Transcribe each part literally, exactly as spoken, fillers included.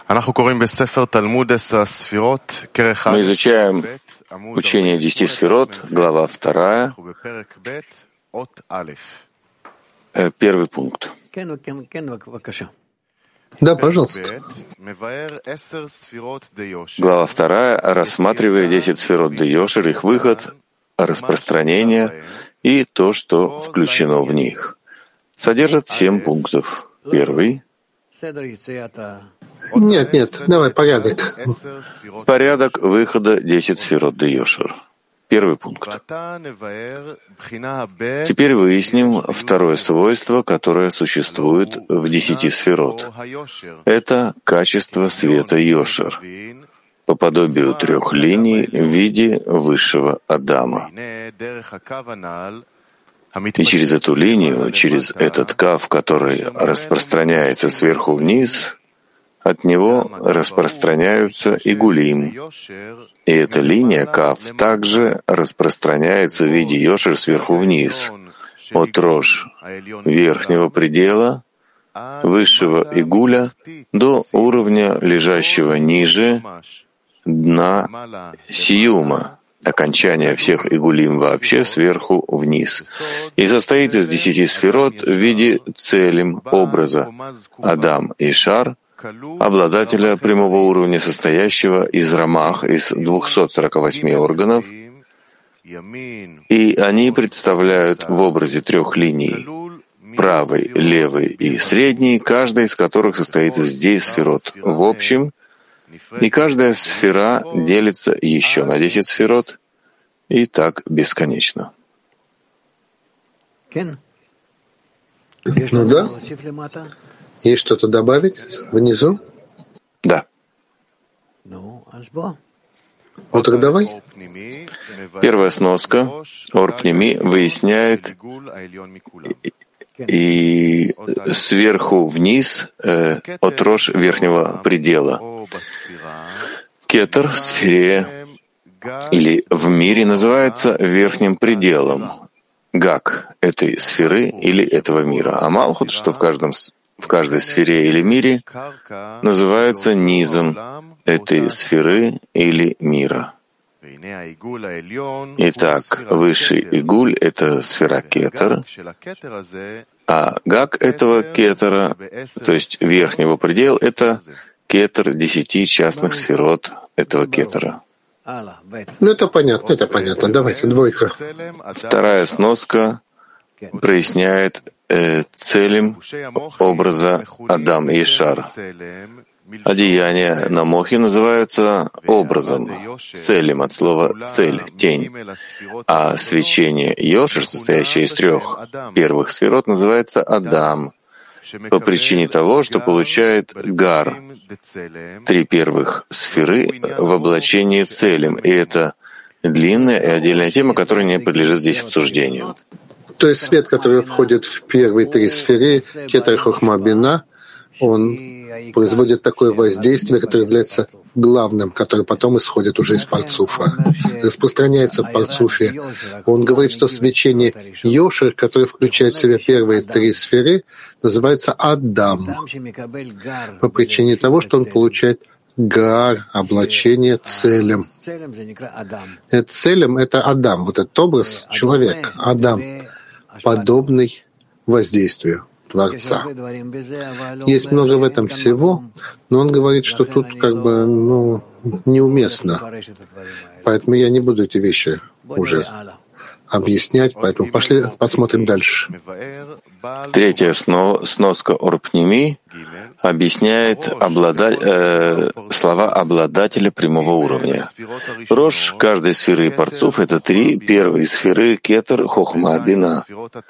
Мы изучаем учение десяти сферот, глава вторая, первый пункт. Да, пожалуйста. Глава вторая рассматривает десять сферот де Йошер, их выход, распространение и то, что включено в них. Содержит семь пунктов. Первый. Нет, нет, давай порядок. Порядок выхода десять сферот де Йошер. Первый пункт. Теперь выясним второе свойство, которое существует в десяти сферот. Это качество света Йошер, по подобию трех линий в виде высшего Адама. И через эту линию, через этот кав, который распространяется сверху вниз, от него распространяются игулим. И эта линия кав также распространяется в виде йошер сверху вниз, от рож верхнего предела, высшего игуля, до уровня, лежащего ниже дна сиюма, окончания всех игулим вообще сверху вниз, и состоит из десяти сферот в виде целим образа Адам и Шар, обладателя прямого уровня, состоящего из рамах, из двухсот сорока восьми органов, и они представляют в образе трех линий — правой, левой и средней, каждая из которых состоит из десяти сферот в общем, и каждая сфера делится еще на десять сферот, и так бесконечно. Ну да. Есть что-то добавить внизу? Да. Вот так давай. Первая сноска. Ор-Пними выясняет и сверху вниз э, от рож верхнего предела. Кетер в сфере или в мире называется верхним пределом, гак этой сферы или этого мира. А Малхут, что в каждом в каждой сфере или мире, называется низом этой сферы или мира. Итак, высший игуль — это сфера кетер, а гак этого кетера, то есть верхнего предела, это кетер десяти частных сферот этого кетера. Ну это понятно, это понятно. Давайте, двойка. Вторая сноска проясняет э, целым образа Адам и Шар. Одеяния на мохе называются образом, целем от слова «цель», «тень». А свечение Йошер, состоящее из трех первых сферот, называется Адам, по причине того, что получает гар, три первых сферы в облачении целем. И это длинная и отдельная тема, которая не подлежит здесь обсуждению. То есть свет, который входит в первые три сферы, кетер, хохма, бина, он производит такое воздействие, которое является главным, которое потом исходит уже из парцуфа, распространяется в парцуфе. Он говорит, что свечение Йошер, которое включает в себя первые три сферы, называется Адам, по причине того, что он получает гар, облачение целем. Это целем — это Адам, вот этот образ, человек, Адам, подобный воздействию Творца. Есть много в этом всего, но он говорит, что тут как бы ну, неуместно. Поэтому я не буду эти вещи уже объяснять, поэтому пошли посмотрим дальше. Третья сноска Ор-Пними объясняет облада... э, слова обладателя прямого уровня. Рож каждой сферы и парцуф — это три первые сферы кетер, хохма, бина.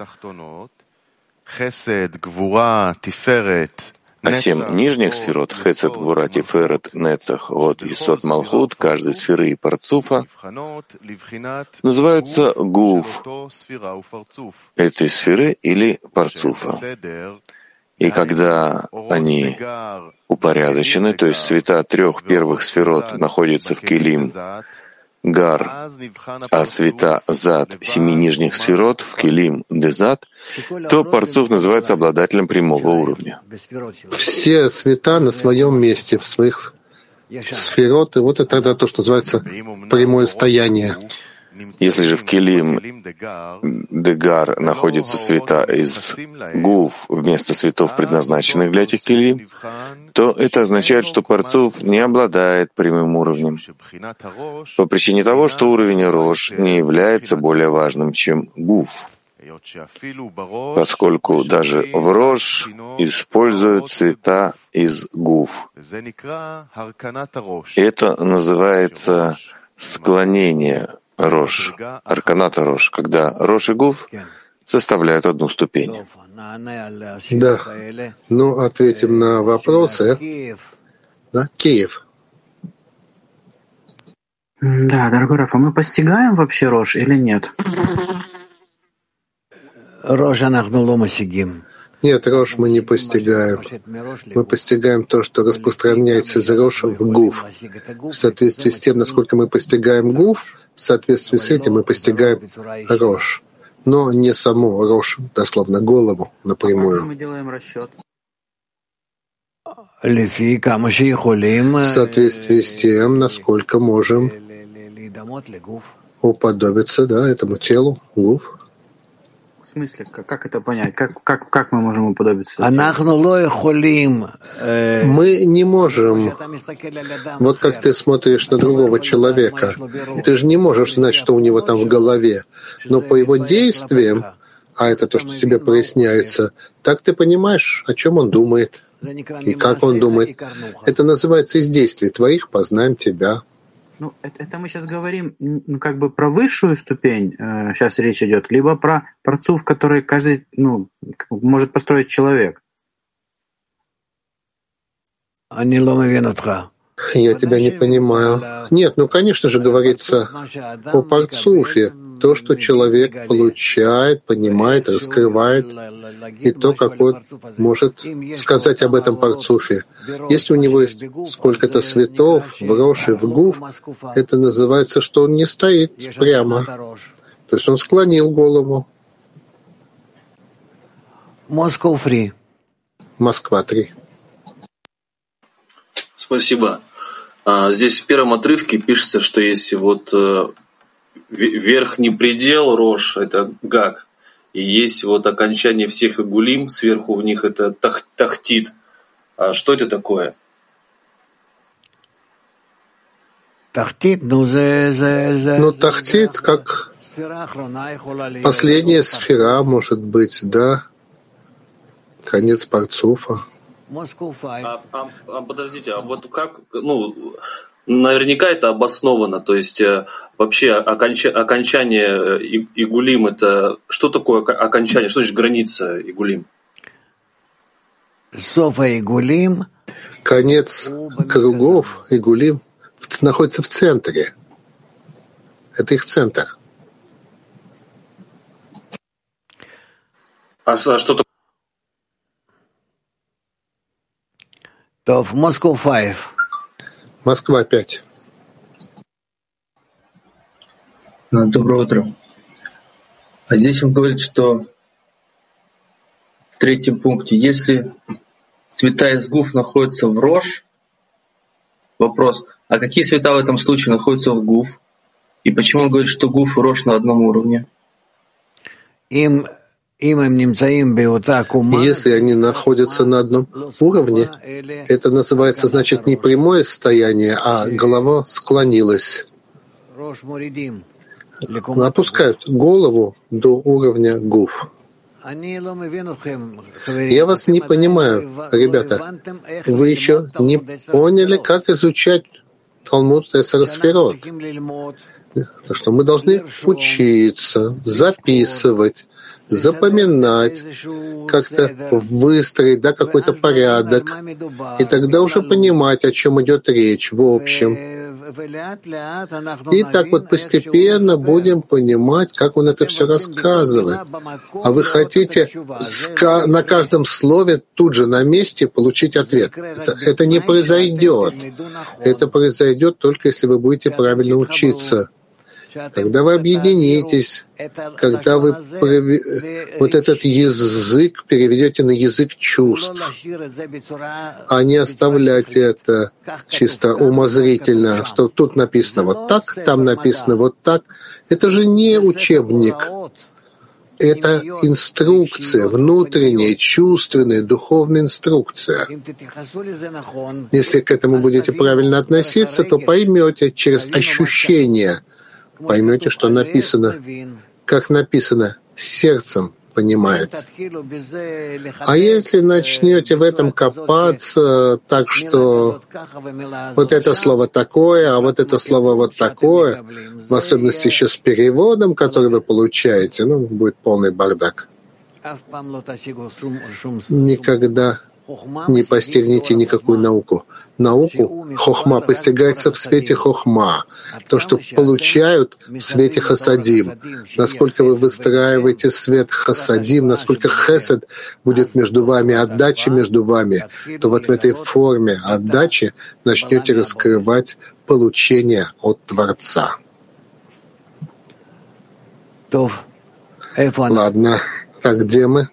А семь нижних сферот — Хесед, Гвура, Тиферет, Нецах, Год и Сот, Малхут, каждой сферы и парцуфа называются Гуф этой сферы или парцуфа. И когда они упорядочены, то есть цвета трех первых сферот находятся в килим Гар, а света Зад семи нижних сферот в Келим де Зад, то Парцуф называется обладателем прямого уровня. Все света на своем месте, в своих сферот, и вот это тогда то, что называется прямое стояние. Если же в Келим Дегар находятся света из Гуф вместо светов, предназначенных для этих Келим, то это означает, что Парцуф не обладает прямым уровнем, по причине того, что уровень Рош не является более важным, чем Гуф, поскольку даже в Рош используют цвета из Гуф. Это называется склонение Рош, Арканата Рош, когда Рош и Гуф составляют одну ступень. Да. Ну, ответим на вопросы. Да, Киев. Да, дорогой Раф, а мы постигаем вообще Рош или нет? Нет, Рош мы не постигаем. Мы постигаем то, что распространяется из Роша в Гуф. В соответствии с тем, насколько мы постигаем Гуф, в соответствии с этим мы постигаем Рош. Но не саму Рош, дословно голову напрямую. Как мы делаем расчет? В соответствии с тем, насколько можем уподобиться, да, этому телу, Гуф. В смысле, как, как это понять? Как, как, как мы можем уподобиться? Мы не можем, вот как ты смотришь на другого человека, ты же не можешь знать, что у него там в голове, но по его действиям, а это то, что тебе проясняется, так ты понимаешь, о чем он думает и как он думает. Это называется из действий твоих познаем тебя. Ну, это, это мы сейчас говорим, ну, как бы про высшую ступень, э, сейчас речь идет, либо про Парцуф, который каждый, ну, может построить человек. Я тебя не понимаю. Нет, ну, конечно же, говорится о Парцуфе. То, что человек получает, понимает, раскрывает, и то, как он может сказать об этом Парцуфе. Если у него есть сколько-то светов в Рош и в Гуф, это называется, что он не стоит прямо. То есть он склонил голову. Москва три. Спасибо. Здесь в первом отрывке пишется, что если вот верхний предел Рош — это Гаг, и есть вот окончание всех игулим, сверху в них это тах, Тахтит. А что это такое? Ну, Тахтит как последняя сфера, может быть, да? Конец Парцуфа. А, а, а подождите, а вот как, ну, наверняка это обосновано, то есть вообще оконча, окончание игулим — это что такое окончание, что значит граница игулим? Конец кругов игулим находится в центре. Это их центр. А, а что такое? Москва пять. Доброе утро. А здесь он говорит, что в третьем пункте, если цвета из Гуф находятся в Рош, вопрос, а какие цвета в этом случае находятся в Гуф? И почему он говорит, что Гуф и Рош на одном уровне? Им Если они находятся на одном уровне, это называется, значит, не прямое состояние, а голова склонилась. Опускают голову до уровня гуф. Я вас не понимаю, ребята. Вы еще не поняли, как изучать Талмуд Эсер Сферот. Так что мы должны учиться, записывать, запоминать, как-то выстроить, да, какой-то порядок, и тогда уже понимать, о чем идет речь в общем. И так вот постепенно будем понимать, как он это все рассказывает. А вы хотите на каждом слове тут же на месте получить ответ. Это, это не произойдет. Это произойдет только если вы будете правильно учиться. когда вы объединитесь, когда вы вот этот язык переведете на язык чувств, а не оставлять это чисто умозрительно, что тут написано вот так, там написано вот так. Это же не учебник. Это инструкция, внутренняя, чувственная, духовная инструкция. Если к этому будете правильно относиться, то поймете через ощущение, поймете, что написано, как написано, сердцем понимает. А если начнете в этом копаться так, что вот это слово такое, а вот это слово вот такое, в особенности еще с переводом, который вы получаете, ну, будет полный бардак. Никогда не постигните никакую науку. Науку хохма постигается в свете хохма. То, что получают в свете хасадим. Насколько вы выстраиваете свет хасадим, насколько хесед будет между вами, отдача между вами, то вот в этой форме отдачи начнете раскрывать получение от Творца. Ладно, так где мы?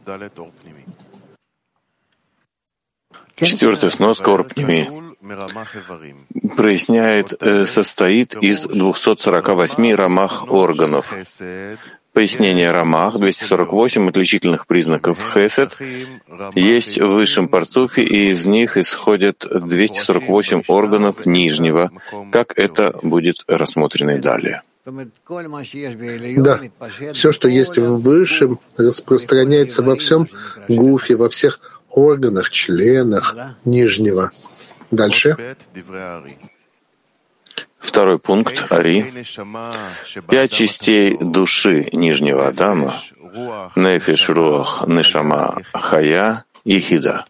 Четвертая сноска Орпними проясняет, состоит из двухсот сорока восьми рамах органов. Пояснение рамах, двести сорок восемь отличительных признаков хесед, есть в высшем парцуфе, и из них исходят двести сорок восемь органов нижнего, как это будет рассмотрено и далее. Да, все, что есть в высшем, распространяется во всем гуфе, во всех органах, членах нижнего. Дальше. Второй пункт, Ари. Пять частей души нижнего Адама, Нефеш, Руах, Нешама, Хая и Хида.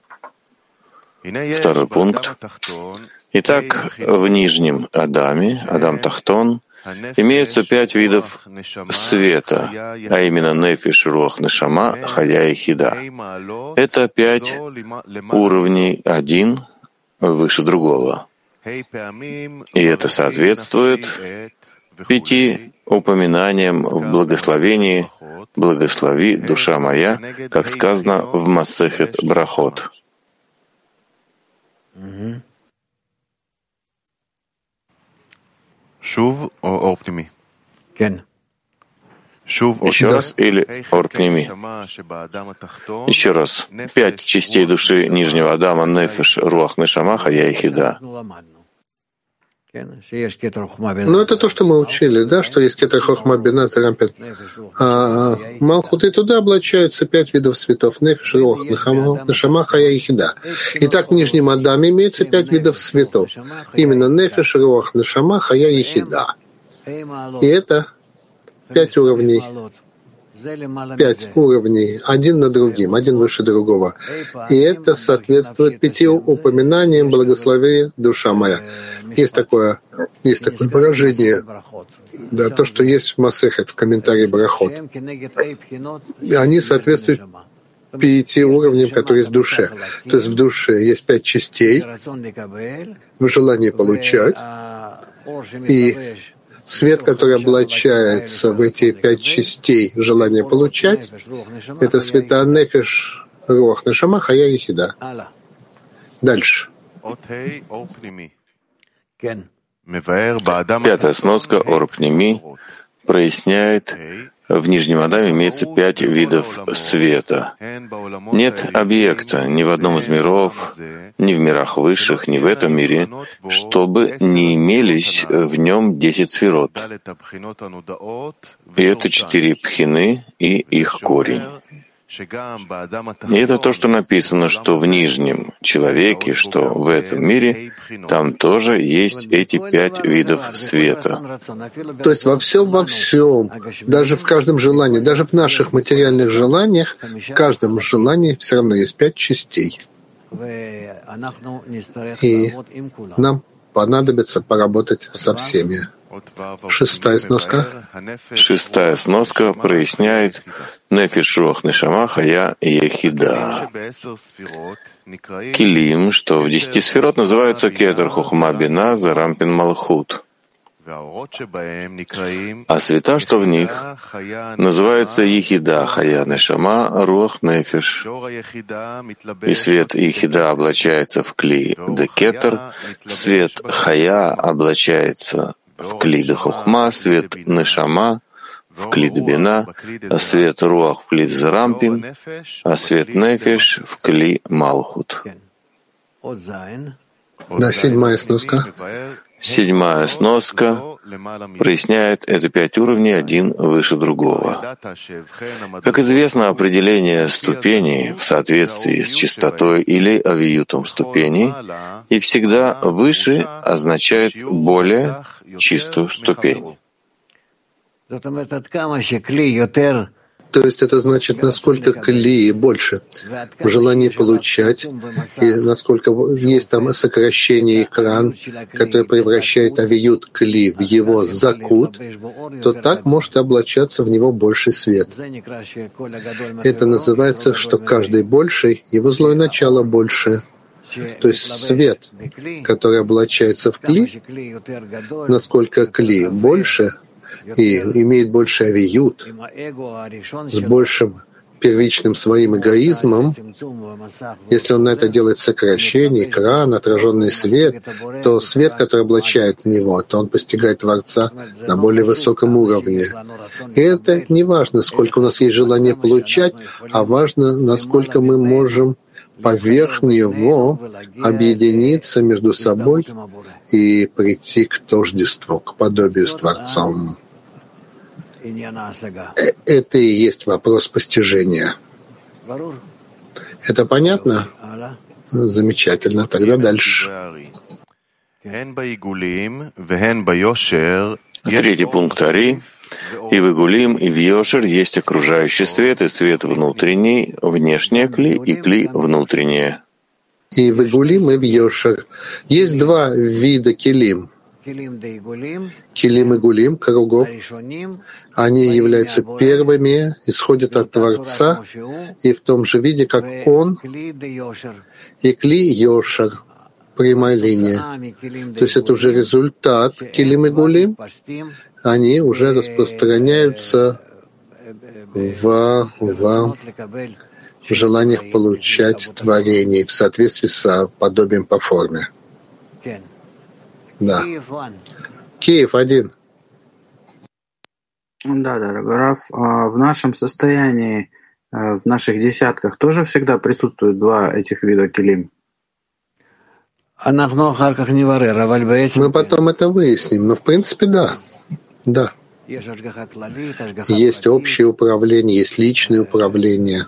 Второй пункт. Итак, в нижнем Адаме, Адам Тахтон, имеются пять видов света, а именно Нефеш, Руах, Нешама, Хая и Хида. Это пять уровней, один выше другого. И это соответствует пяти упоминаниям в благословении «Благослови, душа моя», как сказано в Масехет Брахот. Еще раз или Орпними? Еще раз. Пять частей души нижнего Адама, Нефеш, Руах, Нешама, Хая и Хида. Ну, это то, что мы учили, да, что есть кетер хохма бина царампет. А Малхут, и туда облачаются пять видов светов. Нефеш, Руах, Нешама, Хая и Хида. Итак, в нижнем Адаме имеется пять видов светов. Именно Нефеш, Руах, Нешама, Хая и Хида. И это пять уровней. Пять уровней, один над другим, один выше другого. И это соответствует пяти упоминаниям «Благослови, душа моя». Есть такое, есть такое выражение, да, то, что есть в Масехет, в комментарии Брахот. Они соответствуют пяти уровням, которые есть в душе. То есть в душе есть пять частей, в желании получать, и свет, который облачается в эти пять частей желания получать, это света Нефеш, Руах, Нешама, Хая и Хида. Дальше. Пятая сноска Орпними проясняет, в нижнем Адаме имеется пять видов света. Нет объекта ни в одном из миров, ни в мирах высших, ни в этом мире, чтобы не имелись в нем десять сферот. И это четыре пхины и их корень. И это то, что написано, что в нижнем человеке, что в этом мире, там тоже есть эти пять видов света. То есть во всем, во всем, даже в каждом желании, даже в наших материальных желаниях, в каждом желании все равно есть пять частей. И нам понадобится поработать со всеми. Шестая сноска. Шестая сноска проясняет Нефеш, Руах, Нешама, Хая и Ехида. Килим, что в десяти сферот называются Кетер, Хохма, Бина, Зарампин, Малхут. А света, что в них, называются Ехида, Хая, Нешама, Руах, Нефиш. И свет Ехида облачается в Кли де Кетер, свет Хая облачается в Кли де Хохма, свет Нешама в Кли де Бина, а свет Руах в Кли де Зерампин, а свет Нефиш в Кли Малхут. Да, седьмая сноска. Седьмая сноска проясняет это пять уровней, один выше другого. Как известно, определение ступеней в соответствии с чистотой или авиютом ступеней и всегда выше означает более чистую ступень. То есть это значит, насколько кли больше в желании получать, и насколько есть там сокращение экран, который превращает авиют кли в его закут, то так может облачаться в него больший свет. Это называется, что каждый больший, его злое начало больше. То есть свет, который облачается в кли, насколько кли больше, и имеет больше авиют, с большим первичным своим эгоизмом, если он на это делает сокращение, экран, отраженный свет, то свет, который облачает в него, то он постигает Творца на более высоком уровне. И это не важно, сколько у нас есть желания получать, а важно, насколько мы можем поверх него объединиться между собой и прийти к тождеству, к подобию с Творцом. Это и есть вопрос постижения. Это понятно? Замечательно. Тогда дальше. Третий пункт Ари. И в Игулим, и в Йошер есть окружающий свет, и свет внутренний, внешнее кли, и кли внутреннее. И в Игулим, и в Йошер есть два вида килим. Килим и гулим, кругов, они являются первыми, исходят от Творца, и в том же виде, как Он, и кли Йошер, прямая линия. То есть это уже результат килим и гулим, они уже распространяются в, в, в желаниях получать творение в соответствии с подобием по форме. Да. Киев один. Да, дорогой Раф, в нашем состоянии, в наших десятках тоже всегда присутствуют два этих вида килим? Мы потом это выясним, но в принципе да. Да. Есть общее управление, есть личное управление.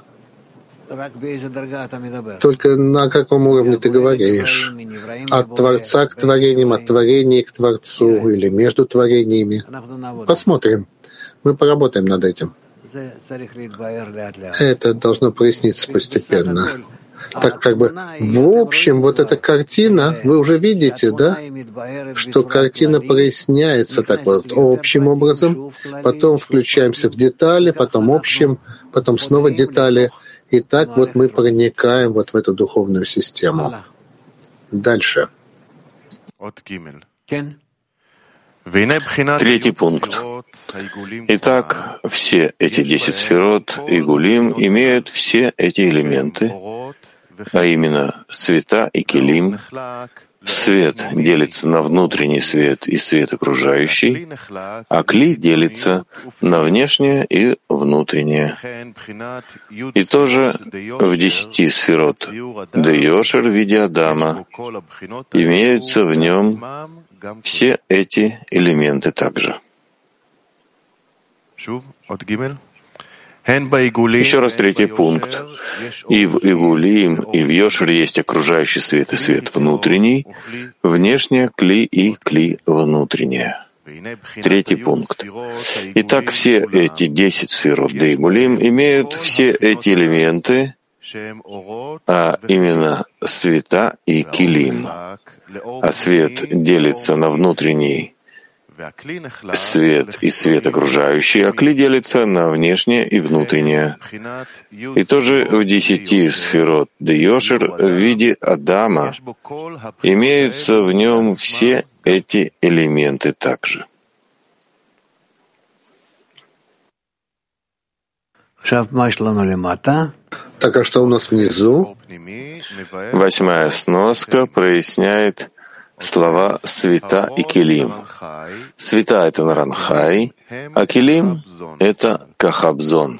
Только на каком уровне ты говоришь? От Творца к творениям, от творения к Творцу или между творениями? Посмотрим. Мы поработаем над этим. Это должно проясниться постепенно. Так как бы в общем вот эта картина, вы уже видите, да, что картина проясняется так вот общим образом, потом включаемся в детали, потом общим, потом снова детали. И так вот мы проникаем вот в эту духовную систему. Дальше. Третий пункт. Итак, все эти десять сферот и гулим имеют все эти элементы, а именно света и килим. Свет делится на внутренний свет и свет окружающий, а кли делится на внешнее и внутреннее. И тоже в десяти сферот де Йошер в виде Адама имеются в нем все эти элементы также. Еще раз третий пункт. И в Игулим, и в Йошер есть окружающий свет и свет внутренний, внешнее кли и кли внутреннее. Третий пункт. Итак, все эти десять сферот де Игулим имеют все эти элементы, а именно света и килим. А свет делится на внутренний свет и свет окружающий, а кли делится на внешнее и внутреннее. И тоже в десяти сферот де-йошер в виде Адама имеются в нем все эти элементы также. Так, а что у нас внизу? Восьмая сноска проясняет слова «света» и «келим». «Света» — это Наранхай, а «келим» — это Кахабзон.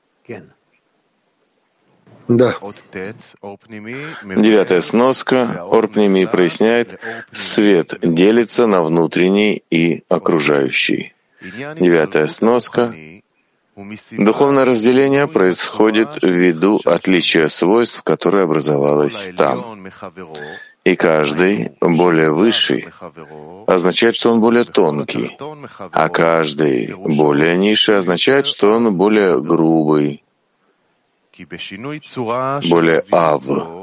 Да. Девятая сноска Орпними проясняет «свет делится на внутренний и окружающий». Девятая сноска Духовное разделение происходит ввиду отличия свойств, которое образовалось там. И каждый более высший означает, что он более тонкий, а каждый более низший означает, что он более грубый, более ав,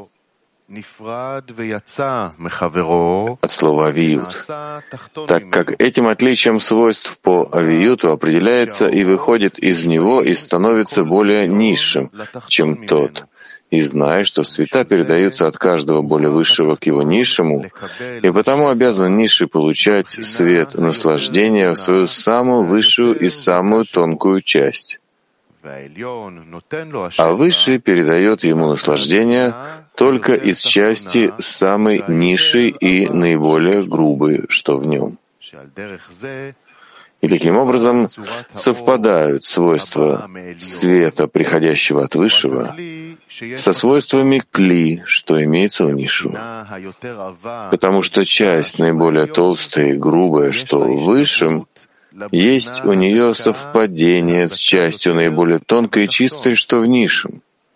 от слова авиют, так как этим отличием свойств по авиюту определяется и выходит из него и становится более низшим, чем тот, и зная, что света передаются от каждого более высшего к его низшему, и потому обязан низший получать свет наслаждения в свою самую высшую и самую тонкую часть, а высший передает ему наслаждение только из части самой низшей и наиболее грубой, что в нем. И таким образом совпадают свойства света, приходящего от высшего, со свойствами кли, что имеется у низшего. Потому что часть наиболее толстая и грубая, что в высшем, есть у нее совпадение с частью наиболее тонкой и чистой, что в низшем.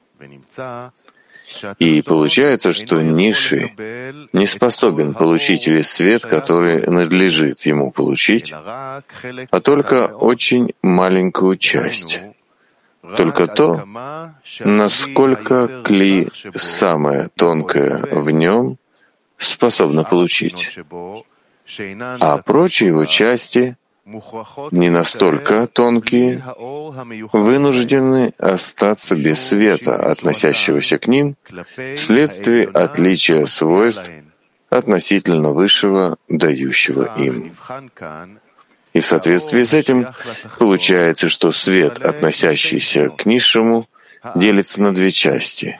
И получается, что низший не способен получить весь свет, который надлежит ему получить, а только очень маленькую часть. Только то, насколько кли, самое тонкое в нем, способно получить. А прочие его части, не настолько тонкие, вынуждены остаться без света, относящегося к ним, вследствие отличия свойств относительно высшего, дающего им. И в соответствии с этим получается, что свет, относящийся к низшему, делится на две части.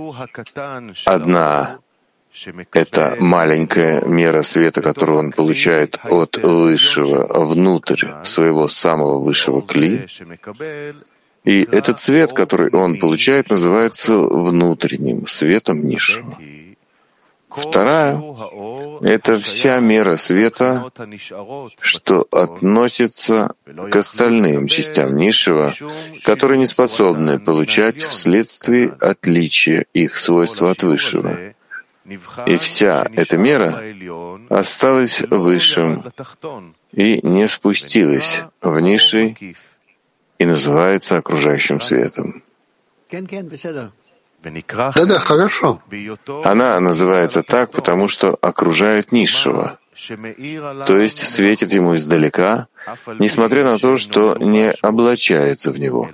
Одна — это маленькая мера света, которую он получает от высшего внутрь своего самого высшего кли. И этот свет, который он получает, называется внутренним светом низшего. Вторая — это вся мера света, что относится к остальным частям низшего, которые не способны получать вследствие отличия их свойства от высшего. И вся эта мера осталась высшим и не спустилась в низший и называется окружающим светом. Да-да, хорошо. Она называется так, потому что окружает низшего, то есть светит ему издалека, несмотря на то, что не облачается в него.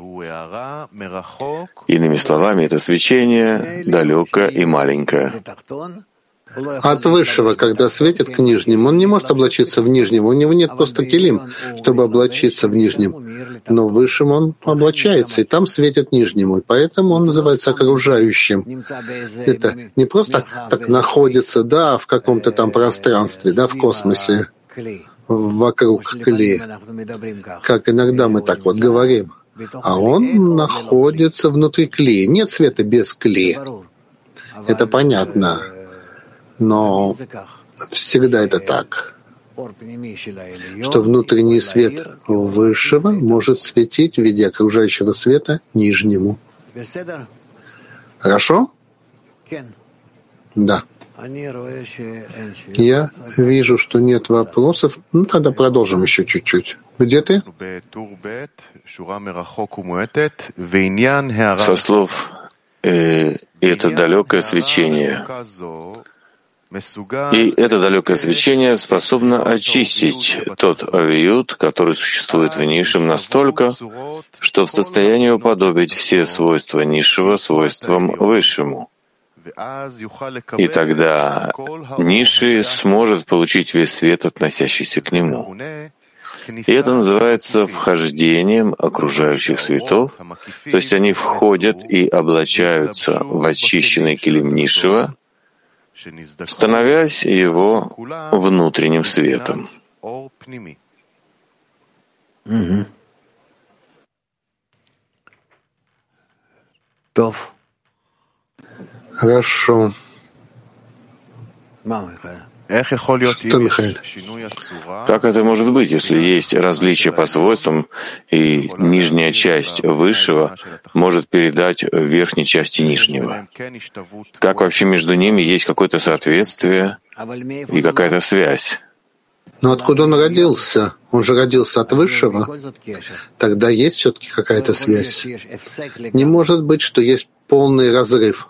Иными словами, это свечение далекое и маленькое. От высшего, когда светит к нижнему, он не может облачиться в нижнем. У него нет просто килим, чтобы облачиться в нижнем. Но в высшем он облачается, и там светит нижнему. И поэтому он называется окружающим. Это не просто так, так находится, да, в каком-то там пространстве, да, в космосе, вокруг кли, как иногда мы так вот говорим. А он находится внутри кли. Нет света без кли. Это понятно. Но всегда это так, что внутренний свет высшего может светить в виде окружающего света нижнему. Хорошо? Да. Я вижу, что нет вопросов. Ну, тогда продолжим еще чуть-чуть. Где ты? Со слов э, «это далекое свечение». И это далекое свечение способно очистить тот авиют, который существует в низшем настолько, что в состоянии уподобить все свойства низшего свойствам высшему. И тогда низший сможет получить весь свет, относящийся к нему. И это называется вхождением окружающих светов, то есть они входят и облачаются в очищенный килим низшего, становясь его внутренним светом. Угу. Тов. Хорошо. Что, Михаил? Как это может быть, если есть различия по свойствам, и нижняя часть высшего может передать верхней части нижнего? Как вообще между ними есть какое-то соответствие и какая-то связь? Но откуда он родился? Он же родился от высшего. Тогда есть все-таки какая-то связь. Не может быть, что есть полный разрыв.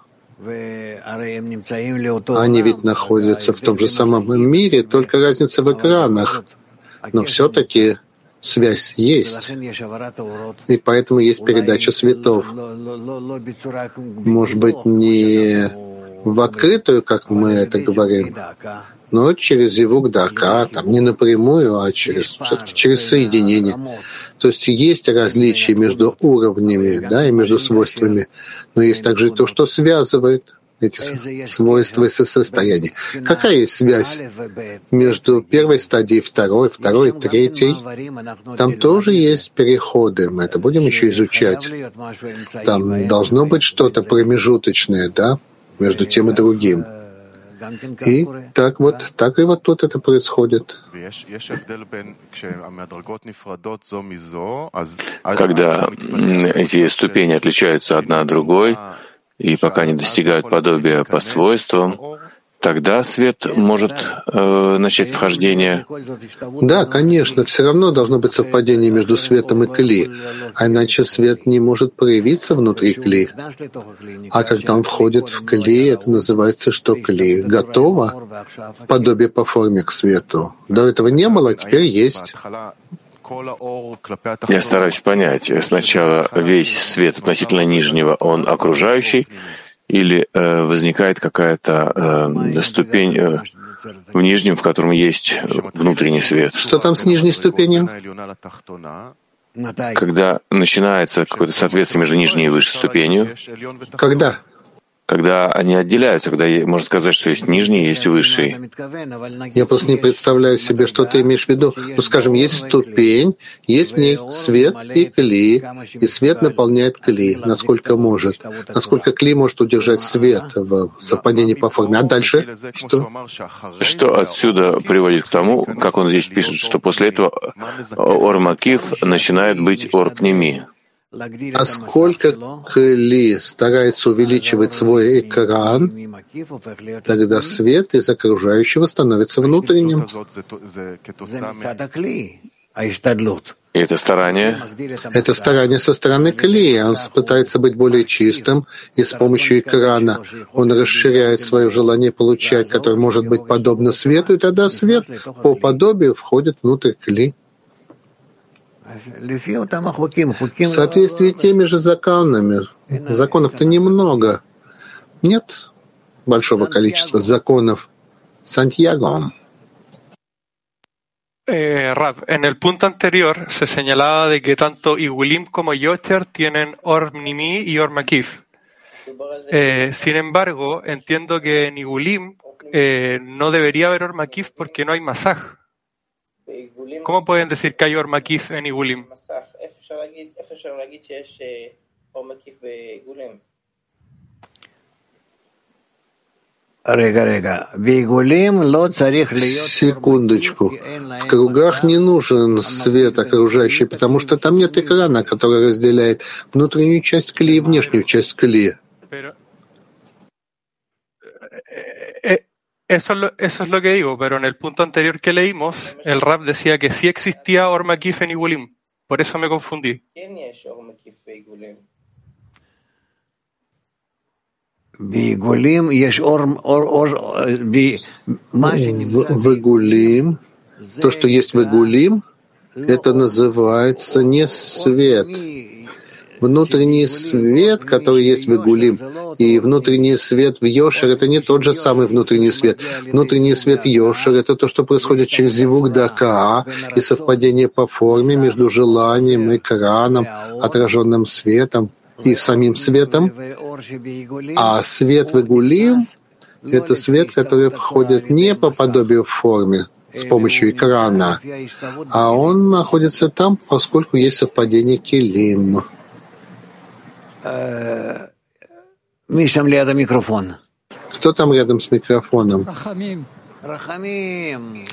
Они ведь находятся в том же самом мире, только разница в экранах. Но все-таки связь есть. И поэтому есть передача светов. Может быть, не в открытую, как мы это говорим, но через Зивук Дарка, там не напрямую, а через, все-таки через соединение. То есть есть различия между уровнями, да, и между свойствами, но есть также и то, что связывает эти свойства и состояния. Какая есть связь между первой стадией и второй, второй и третьей? Там тоже есть переходы, мы это будем еще изучать. Там должно быть что-то промежуточное, да, между тем и другим. И так вот, так и вот тут это происходит. Когда эти ступени отличаются одна от другой, и пока не достигают подобия по свойствам, тогда свет может э, начать вхождение. Да, конечно, все равно должно быть совпадение между светом и кли, а иначе свет не может проявиться внутри кли. А когда он входит в кли, это называется, что кли готово в подобие по форме к свету. До этого не было, теперь есть. Я стараюсь понять, сначала весь свет относительно нижнего, он окружающий, или э, возникает какая-то э, ступень э, в нижнем, в котором есть внутренний свет. Что там с нижней ступенью? Когда начинается какое-то соответствие между нижней и высшей ступенью. Когда? Когда они отделяются, когда можно сказать, что есть нижний и есть высший. Я просто не представляю себе, что ты имеешь в виду. Ну, скажем, есть ступень, есть в ней свет и кли, и свет наполняет кли, насколько может. Насколько кли может удержать свет в совпадении по форме. А дальше что? Что отсюда приводит к тому, как он здесь пишет, что после этого Ор Макиф начинает быть Ор Пними. А сколько кли старается увеличивать свой экран, тогда свет из окружающего становится внутренним. И это старание? Это старание со стороны кли. Он пытается быть более чистым, и с помощью экрана он расширяет свое желание получать, которое может быть подобно свету, и тогда свет по подобию входит внутрь кли. В соответствии с теми же законами. Законов-то немного. Нет большого количества законов. Сантьяго. Eh, Rab, en el punto anterior se señalaba de que tanto Igulim como Yocher tienen Or Pnimi y Or Makif. Eh, sin embargo, entiendo que en Igulim eh, no debería haber Or Makif porque no hay masaj. ¿Cómo pueden decir que hay Or Makif en Igulim? Секундочку. В кругах не нужен свет окружающий, потому что там нет экрана, который разделяет внутреннюю часть кли и внешнюю часть кли. Eso es, lo, eso es lo que digo, pero en el punto anterior que leímos, el Rab decía que sí existía Or Makif en Igulim. Por eso me confundí. В Игулим, то, что есть в Игулим, это называется не свет. Внутренний свет, который есть в Игулим, и внутренний свет в Йошер — это не тот же самый внутренний свет. Внутренний свет Йошер — это то, что происходит через зивук дака и совпадение по форме между желанием, экраном, отраженным светом и самим светом. А свет в Игулим — это свет, который входит не по подобию форме, с помощью экрана, а он находится там, поскольку есть совпадение келим. Кто там рядом с микрофоном? Рахамим.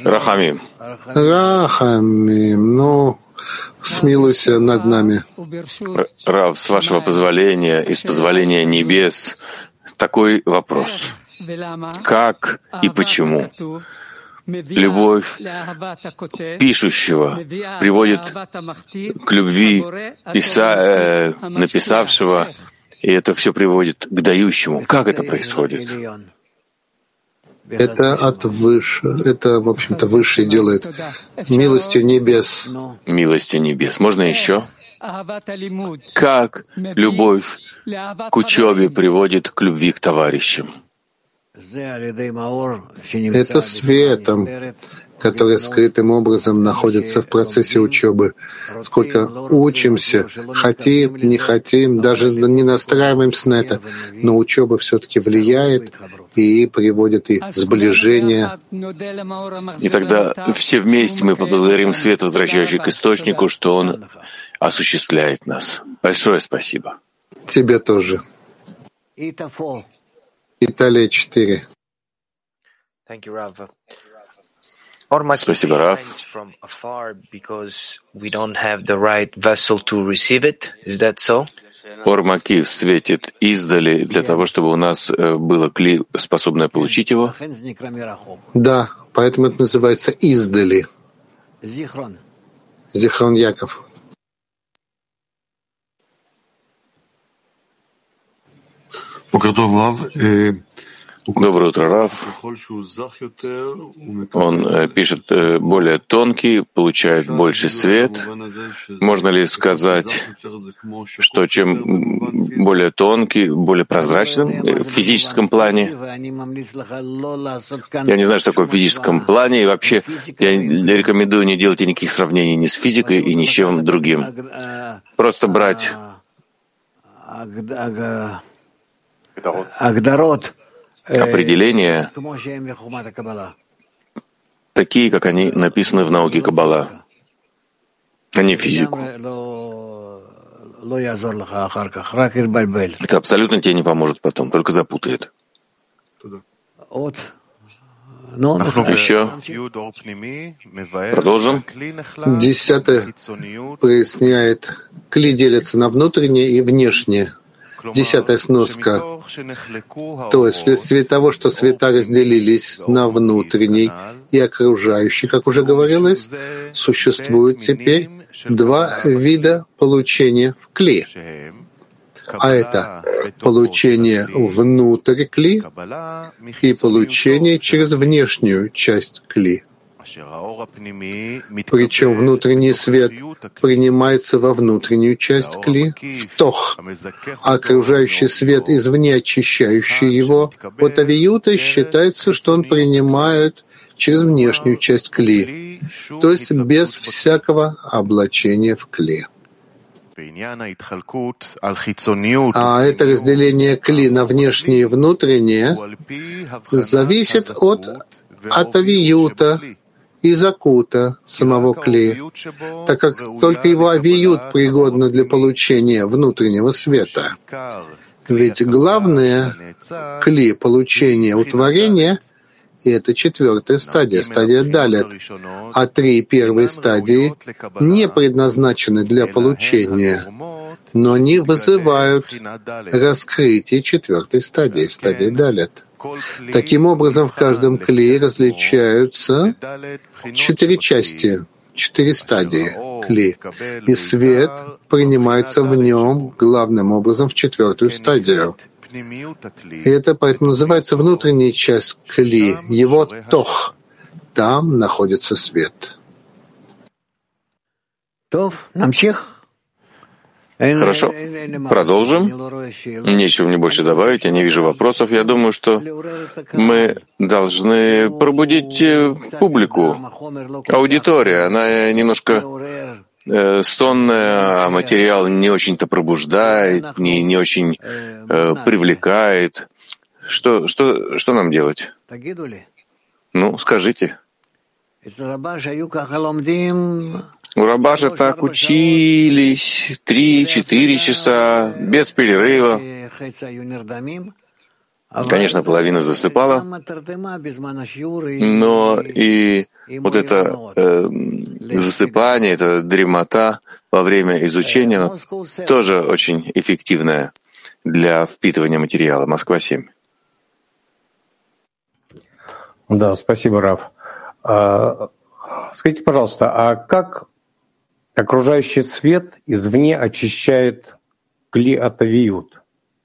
Рахамим. Ну, смилуйся над нами. Рав, с вашего позволения и с позволения небес, такой вопрос. Как и почему любовь пишущего приводит к любви писа, э, написавшего, и это все приводит к дающему? Как это происходит? Это от выше, это, в общем-то, Высший делает милостью небес. Милостью небес. Можно еще? Как любовь к учебе приводит к любви к товарищам? Это светом, который скрытым образом находится в процессе учебы. Сколько учимся, хотим, не хотим, даже не настраиваемся на это, но учеба все-таки влияет и приводит и сближение. И тогда все вместе мы поблагодарим свет, возвращающий к источнику, что он осуществляет нас. Большое спасибо. Тебе тоже. Италия четыре. Спасибо, Рав. Ор Макив светит издали для того, чтобы у нас было кли, способное получить его. Да, поэтому это называется издали. Зихрон Яков. Доброе утро, Рав. Он пишет более тонкий, получает больше свет. Можно ли сказать, что чем более тонкий, более прозрачным в физическом плане? Я не знаю, что такое в физическом плане, и вообще я рекомендую не делать никаких сравнений ни с физикой и ни с чем другим. Просто брать определения, такие, как они написаны в науке Каббала, а не физику. Это абсолютно тебе не поможет потом, только запутает. Еще? Продолжим. Десятое проясняет. Кли делится на внутреннее и внешнее. Десятая сноска. То есть вследствие того, что света разделились на внутренний и окружающий, как уже говорилось, существует теперь два вида получения в кли. А это получение внутрь кли и получение через внешнюю часть кли. Причем внутренний свет принимается во внутреннюю часть кли, в тох, а окружающий свет извне очищающий его от авиюта считается, что он принимает через внешнюю часть кли, то есть без всякого облачения в кли. А это разделение кли на внешнее и внутреннее зависит от атавиюта и закута самого кли, так как только его авиют пригодно для получения внутреннего света. Ведь главное кли получения утворения — и это четвертая стадия, стадия далет, а три первые стадии не предназначены для получения, но они вызывают раскрытие четвертой стадии, стадии далет. Таким образом, в каждом кли различаются четыре части, четыре стадии кли, и свет принимается в нем главным образом в четвертую стадию. И это поэтому называется внутренняя часть кли, его тох. Там находится свет. Хорошо, продолжим. Нечего мне больше добавить, я не вижу вопросов. Я думаю, что мы должны пробудить публику. Аудитория, она немножко э, сонная, а материал не очень-то пробуждает, не, не очень э, привлекает. Что, что, что нам делать? Ну, скажите. У Рабаша так учились три-четыре часа, без перерыва. Конечно, половина засыпала, но и вот это э, засыпание, это дремота во время изучения тоже очень эффективная для впитывания материала. Москва семь. Да, спасибо, Рав. А, скажите, пожалуйста, а как окружающий свет извне очищает кли от авиют?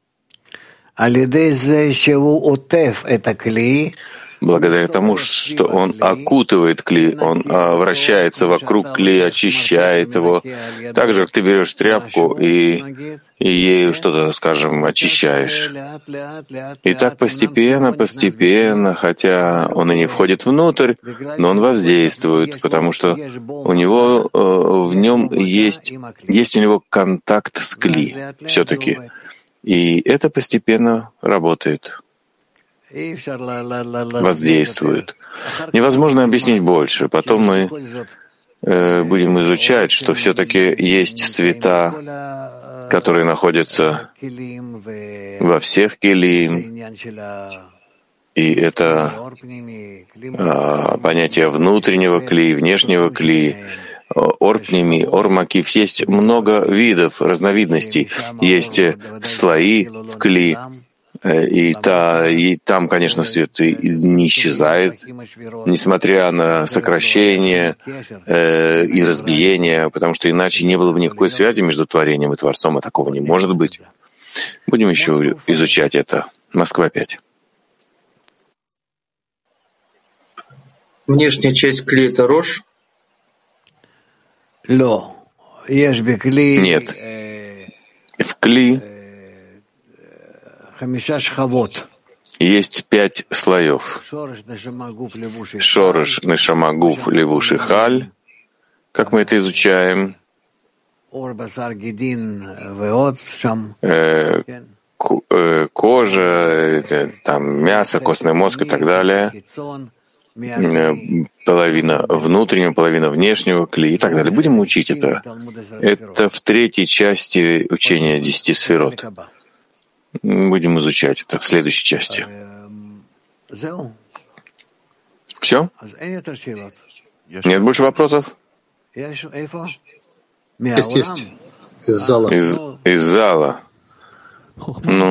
Благодаря тому, что он окутывает кли, он вращается вокруг кли, очищает его. Так же, как ты берешь тряпку и, и ею что-то, скажем, очищаешь. И так постепенно, постепенно, хотя он и не входит внутрь, но он воздействует, потому что у него, в нем есть, есть у него контакт с кли все-таки. И это постепенно работает, воздействует. Невозможно объяснить больше. Потом мы э, будем изучать, что все-таки есть цвета, которые находятся во всех келим, и это э, понятие внутреннего кли, внешнего кли, орпними, ормакив. Есть много видов, разновидностей. Есть слои в кли, и, та, и там, конечно, свет не исчезает, несмотря на сокращение э, и разбиение, потому что иначе не было бы никакой связи между творением и Творцом, а такого не может быть. Будем еще изучать это. Москва пять. Внешняя часть кли — это рожь? Нет. В кли есть пять слоев. Шореш, Нешама, Гуф, Левуш и Халь. Как мы это изучаем? Э, кожа, там мясо, костный мозг и так далее. Половина внутреннего, половина внешнего кли и так далее. Будем учить это. Это в третьей части учения десяти сферот. Будем изучать это в следующей части. Все? Нет больше вопросов? Есть, есть. Из зала. Из, из зала. Ну.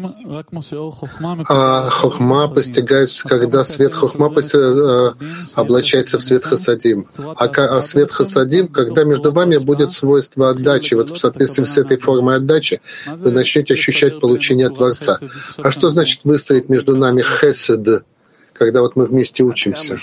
А хохма постигается, когда свет хохма облачается в свет хасадим. А, а свет хасадим, когда между вами будет свойство отдачи. Вот в соответствии с этой формой отдачи вы начнете ощущать получение Творца. А что значит выстроить между нами хесед, когда вот мы вместе учимся?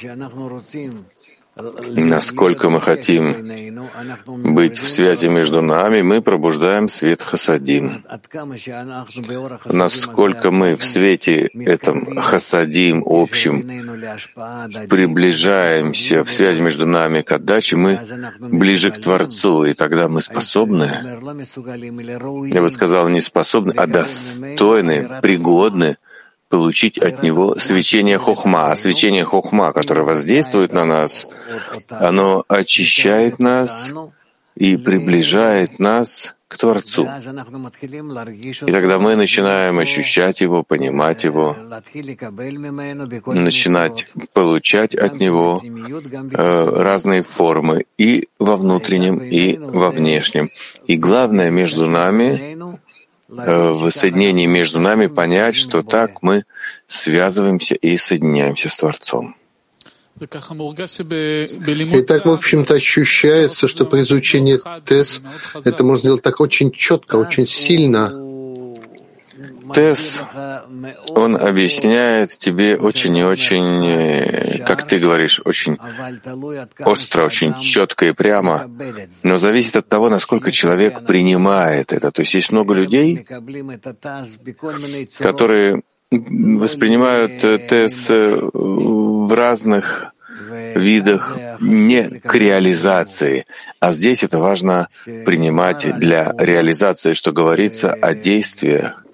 Насколько мы хотим быть в связи между нами, мы пробуждаем свет хасадим. Насколько мы в свете этом хасадим общем приближаемся в связи между нами к отдаче, мы ближе к Творцу, и тогда мы способны, я бы сказал, не способны, а достойны, пригодны получить от него свечение хохма. А свечение хохма, которое воздействует на нас, оно очищает нас и приближает нас к Творцу. И тогда мы начинаем ощущать его, понимать его, начинать получать от него э, разные формы и во внутреннем, и во внешнем. И главное между нами, в соединении между нами понять, что так мы связываемся и соединяемся с Творцом. И так, в общем-то, ощущается, что при изучении ТЭС это можно сделать так очень четко, очень сильно. Тес, он объясняет тебе очень и очень, как ты говоришь, очень остро, очень четко и прямо, но зависит от того, насколько человек принимает это. То есть есть много людей, которые воспринимают Тес в разных видах не к реализации, а здесь это важно принимать для реализации, что говорится о действиях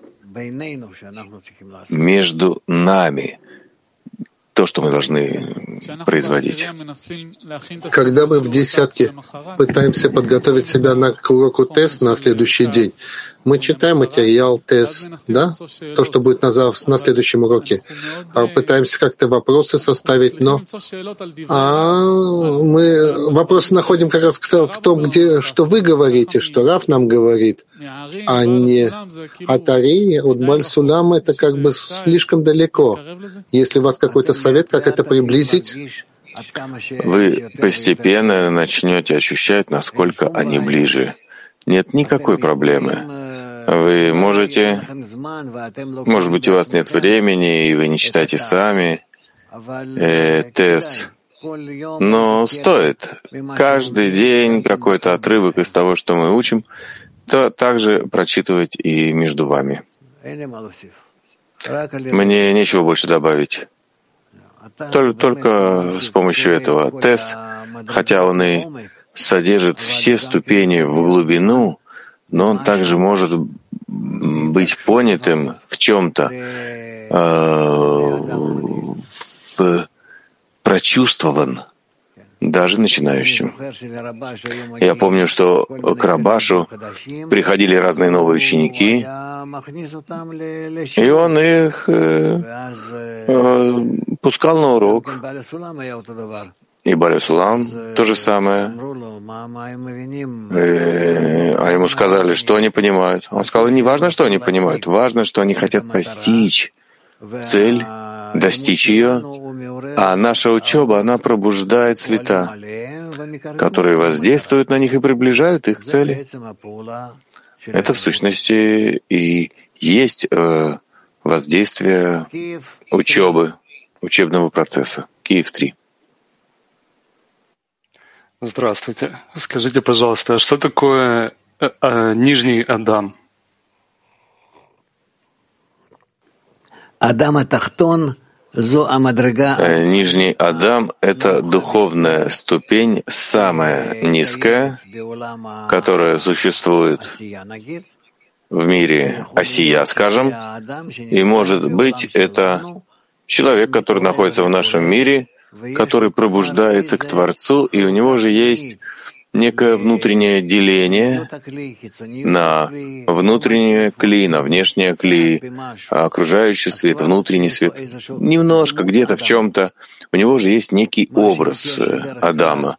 между нами, то, что мы должны производить. Когда мы в десятке пытаемся подготовить себя на, к уроку Тес на следующий день, мы читаем материал Тес, да, то, что будет на, зав... на следующем уроке, а пытаемся как-то вопросы составить, но а мы вопросы находим как раз в том, где, что вы говорите, что Рав нам говорит, а не от Ари, от Баль-Сулам, это как бы слишком далеко. Если у вас какой-то совет, как это приблизить? Вы постепенно начнете ощущать, насколько они ближе. Нет никакой проблемы. Вы можете, может быть, у вас нет времени, и вы не читаете сами э, Тес, но стоит каждый день какой-то отрывок из того, что мы учим, то также прочитывать и между вами. Мне нечего больше добавить. Только, только с помощью этого Тес, хотя он и содержит все ступени в глубину, но он также может быть понятым в чем-то, э, прочувствован даже начинающим. Я помню, что к Рабашу приходили разные новые ученики, и он их э, э, пускал на урок. И Баль-Сулам то же самое. Э, а ему сказали, что они понимают. Он сказал, не важно, что они понимают, важно, что они хотят постичь цель, достичь ее, а наша учеба, она пробуждает цвета, которые воздействуют на них и приближают их к цели. Это в сущности и есть э, воздействие учебы, учебного процесса. Киев три. Здравствуйте. Скажите, пожалуйста, что такое э, э, нижний Адам? Адам атахтон зо амадрега. Нижний Адам — это духовная ступень, самая низкая, которая существует в мире Осия, скажем, и, может быть, это человек, который находится в нашем мире, который пробуждается к Творцу, и у него же есть некое внутреннее деление на внутреннее кли, на внешнее кли, окружающий свет, внутренний свет. Немножко, где-то, в чем-то. У него же есть некий образ Адама.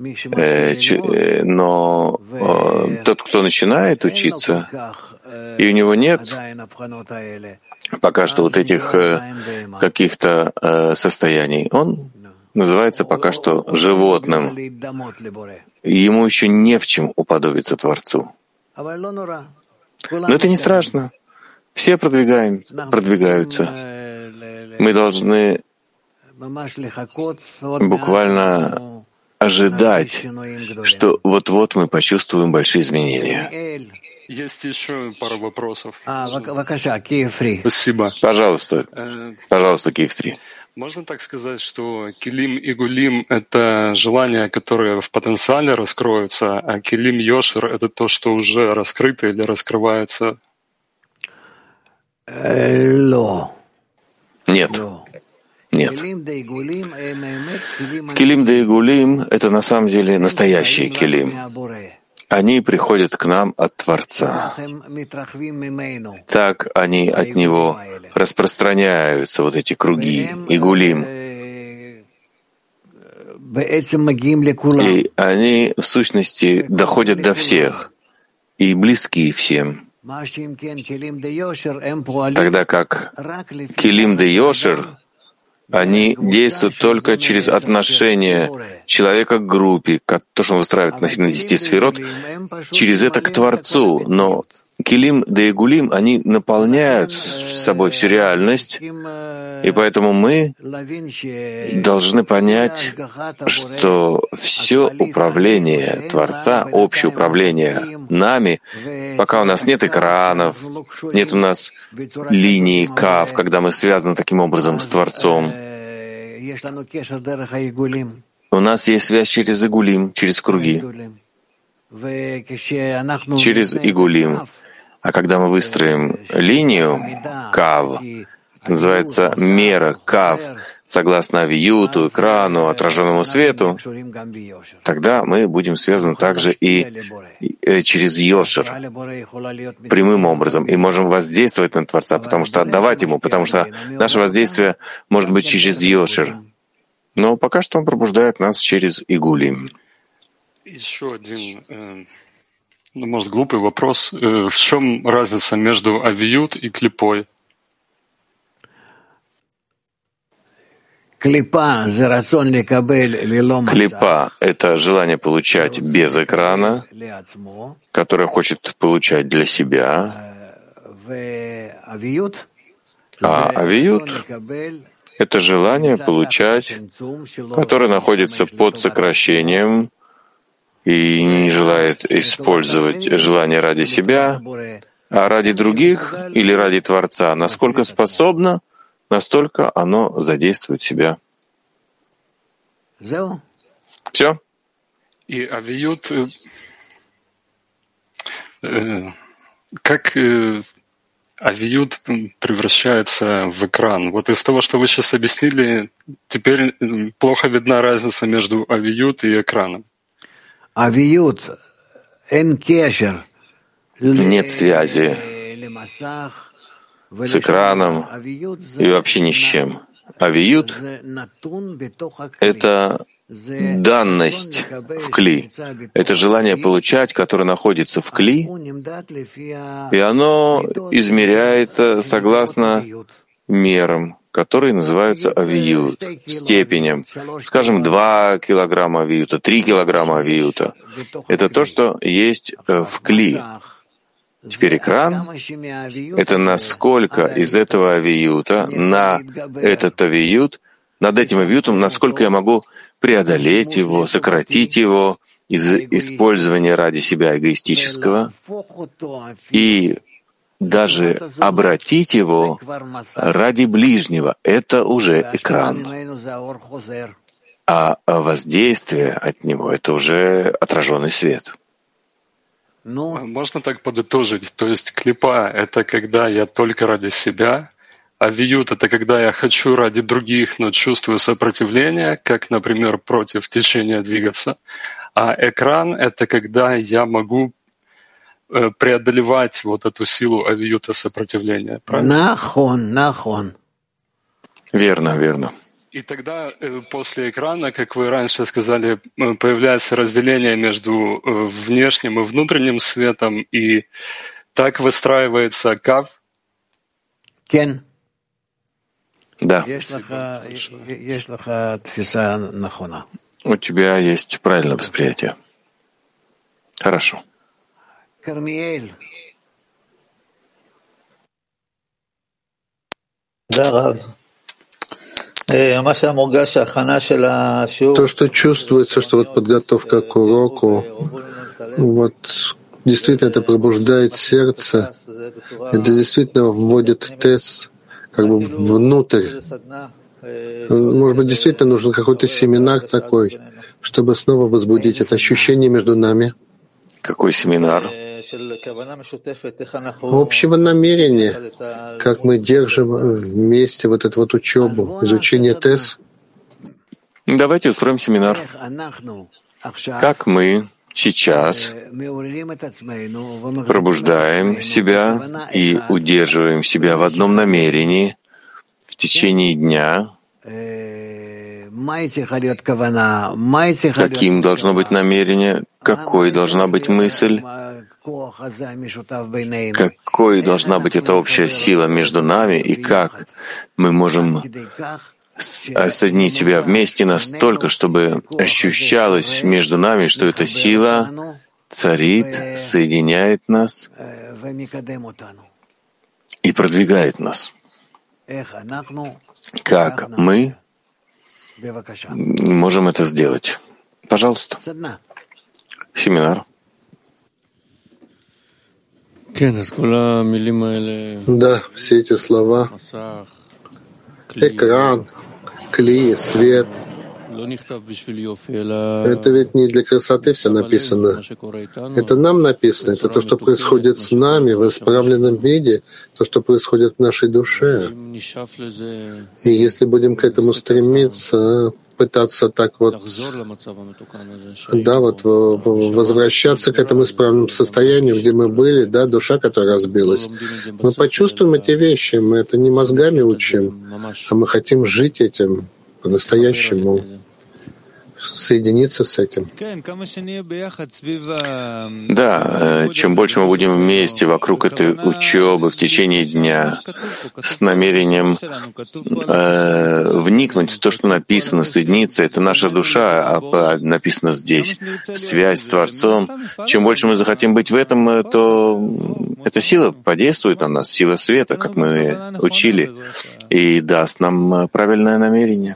Но тот, кто начинает учиться, и у него нет пока что вот этих каких-то состояний, он называется пока что животным. И ему еще не в чем уподобиться Творцу. Но это не страшно. Все продвигаем, продвигаются. Мы должны буквально ожидать, что вот-вот мы почувствуем большие изменения. Есть еще пару вопросов. Спасибо. Пожалуйста. Пожалуйста, Киев три. Можно так сказать, что килим и гулим — это желания, которые в потенциале раскроются, а килим йошер — это то, что уже раскрыто или раскрывается? Нет. Нет. Килим да и гулим — это на самом деле настоящий килим. Они приходят к нам от Творца. Так они от Него распространяются, вот эти круги, и гулим. И они, в сущности, доходят до всех и близки всем. Тогда как килим да йошер, они действуют только через отношение человека к группе, как то, что он выстраивает на десяти сферот, через это к Творцу. Но Килим да Игулим, они наполняют собой всю реальность, и поэтому мы должны понять, что все управление Творца, общее управление нами, пока у нас нет экранов, нет у нас линии кав, когда мы связаны таким образом с Творцом, у нас есть связь через Игулим, через круги, через Игулим. А когда мы выстроим линию кав, называется мера кав, согласно авиюту, экрану, отраженному свету, тогда мы будем связаны также и через Йошер, прямым образом, и можем воздействовать на Творца, потому что отдавать Ему, потому что наше воздействие может быть через Йошер. Но пока что Он пробуждает нас через Игулим. Еще один, э, ну, может, глупый вопрос. Э, в чем разница между авиют и клипой? Клипа — это желание получать без экрана, которое хочет получать для себя. А авиют — это желание получать, которое находится под сокращением и не желает использовать желание ради себя, а ради других или ради Творца. Насколько способно, настолько оно задействует себя. Все? И авиют, э, э, как э, авиют превращается в экран? Вот из того, что вы сейчас объяснили, теперь плохо видна разница между авиют и экраном. Авиют, нет связи с экраном и вообще ни с чем. Авиют — это данность в кли. Это желание получать, которое находится в кли, и оно измеряется согласно мерам, которые называются авиют, степеням. Скажем, два килограмма авиюта, три килограмма авиюта. Это то, что есть в кли. Теперь экран — это насколько из этого авиюта на этот авиют, над этим авиютом, насколько я могу преодолеть его, сократить его из использования ради себя эгоистического и даже обратить его ради ближнего. Это уже экран. А воздействие от него — это уже отраженный свет. Можно так подытожить? То есть клипа — это когда я только ради себя, а виют — это когда я хочу ради других, но чувствую сопротивление, как, например, против течения двигаться. А экран — это когда я могу преодолевать вот эту силу авиюта сопротивления. Правильно? Нахон, нахон. Верно, верно. И тогда после экрана, как вы раньше сказали, появляется разделение между внешним и внутренним светом, и так выстраивается кав. Кен. Да. У тебя есть правильное восприятие. Хорошо. Кармиэль. Да, Рав. То, что чувствуется, что вот подготовка к уроку, вот действительно это пробуждает сердце, это действительно вводит тез как бы внутрь. Может быть, действительно нужен какой-то семинар такой, чтобы снова возбудить это ощущение между нами. Какой семинар? Общего намерения, как мы держим вместе вот эту вот учебу, изучение ТЭС. Давайте устроим семинар. Как мы сейчас пробуждаем себя и удерживаем себя в одном намерении в течение дня. Каким должно быть намерение? Какой должна быть мысль? Какой должна быть эта общая сила между нами, и как мы можем соединить себя вместе настолько, чтобы ощущалось между нами, что эта сила царит, соединяет нас и продвигает нас. Как мы можем это сделать? Пожалуйста. Семинар. Да, все эти слова, экран, кли, свет, это ведь не для красоты все написано. Это нам написано, это то, что происходит с нами в исправленном виде, то, что происходит в нашей душе. И если будем к этому стремиться, пытаться так вот, да, вот возвращаться к этому исправленному состоянию, где мы были, да, душа, которая разбилась, мы почувствуем эти вещи, мы это не мозгами учим, а мы хотим жить этим по-настоящему, соединиться с этим. Да, чем больше мы будем вместе вокруг этой учебы в течение дня с намерением э, вникнуть в то, что написано, соединиться, это наша душа, а написано здесь, связь с Творцом. Чем больше мы захотим быть в этом, то эта сила подействует на нас, сила света, как мы учили, и даст нам правильное намерение.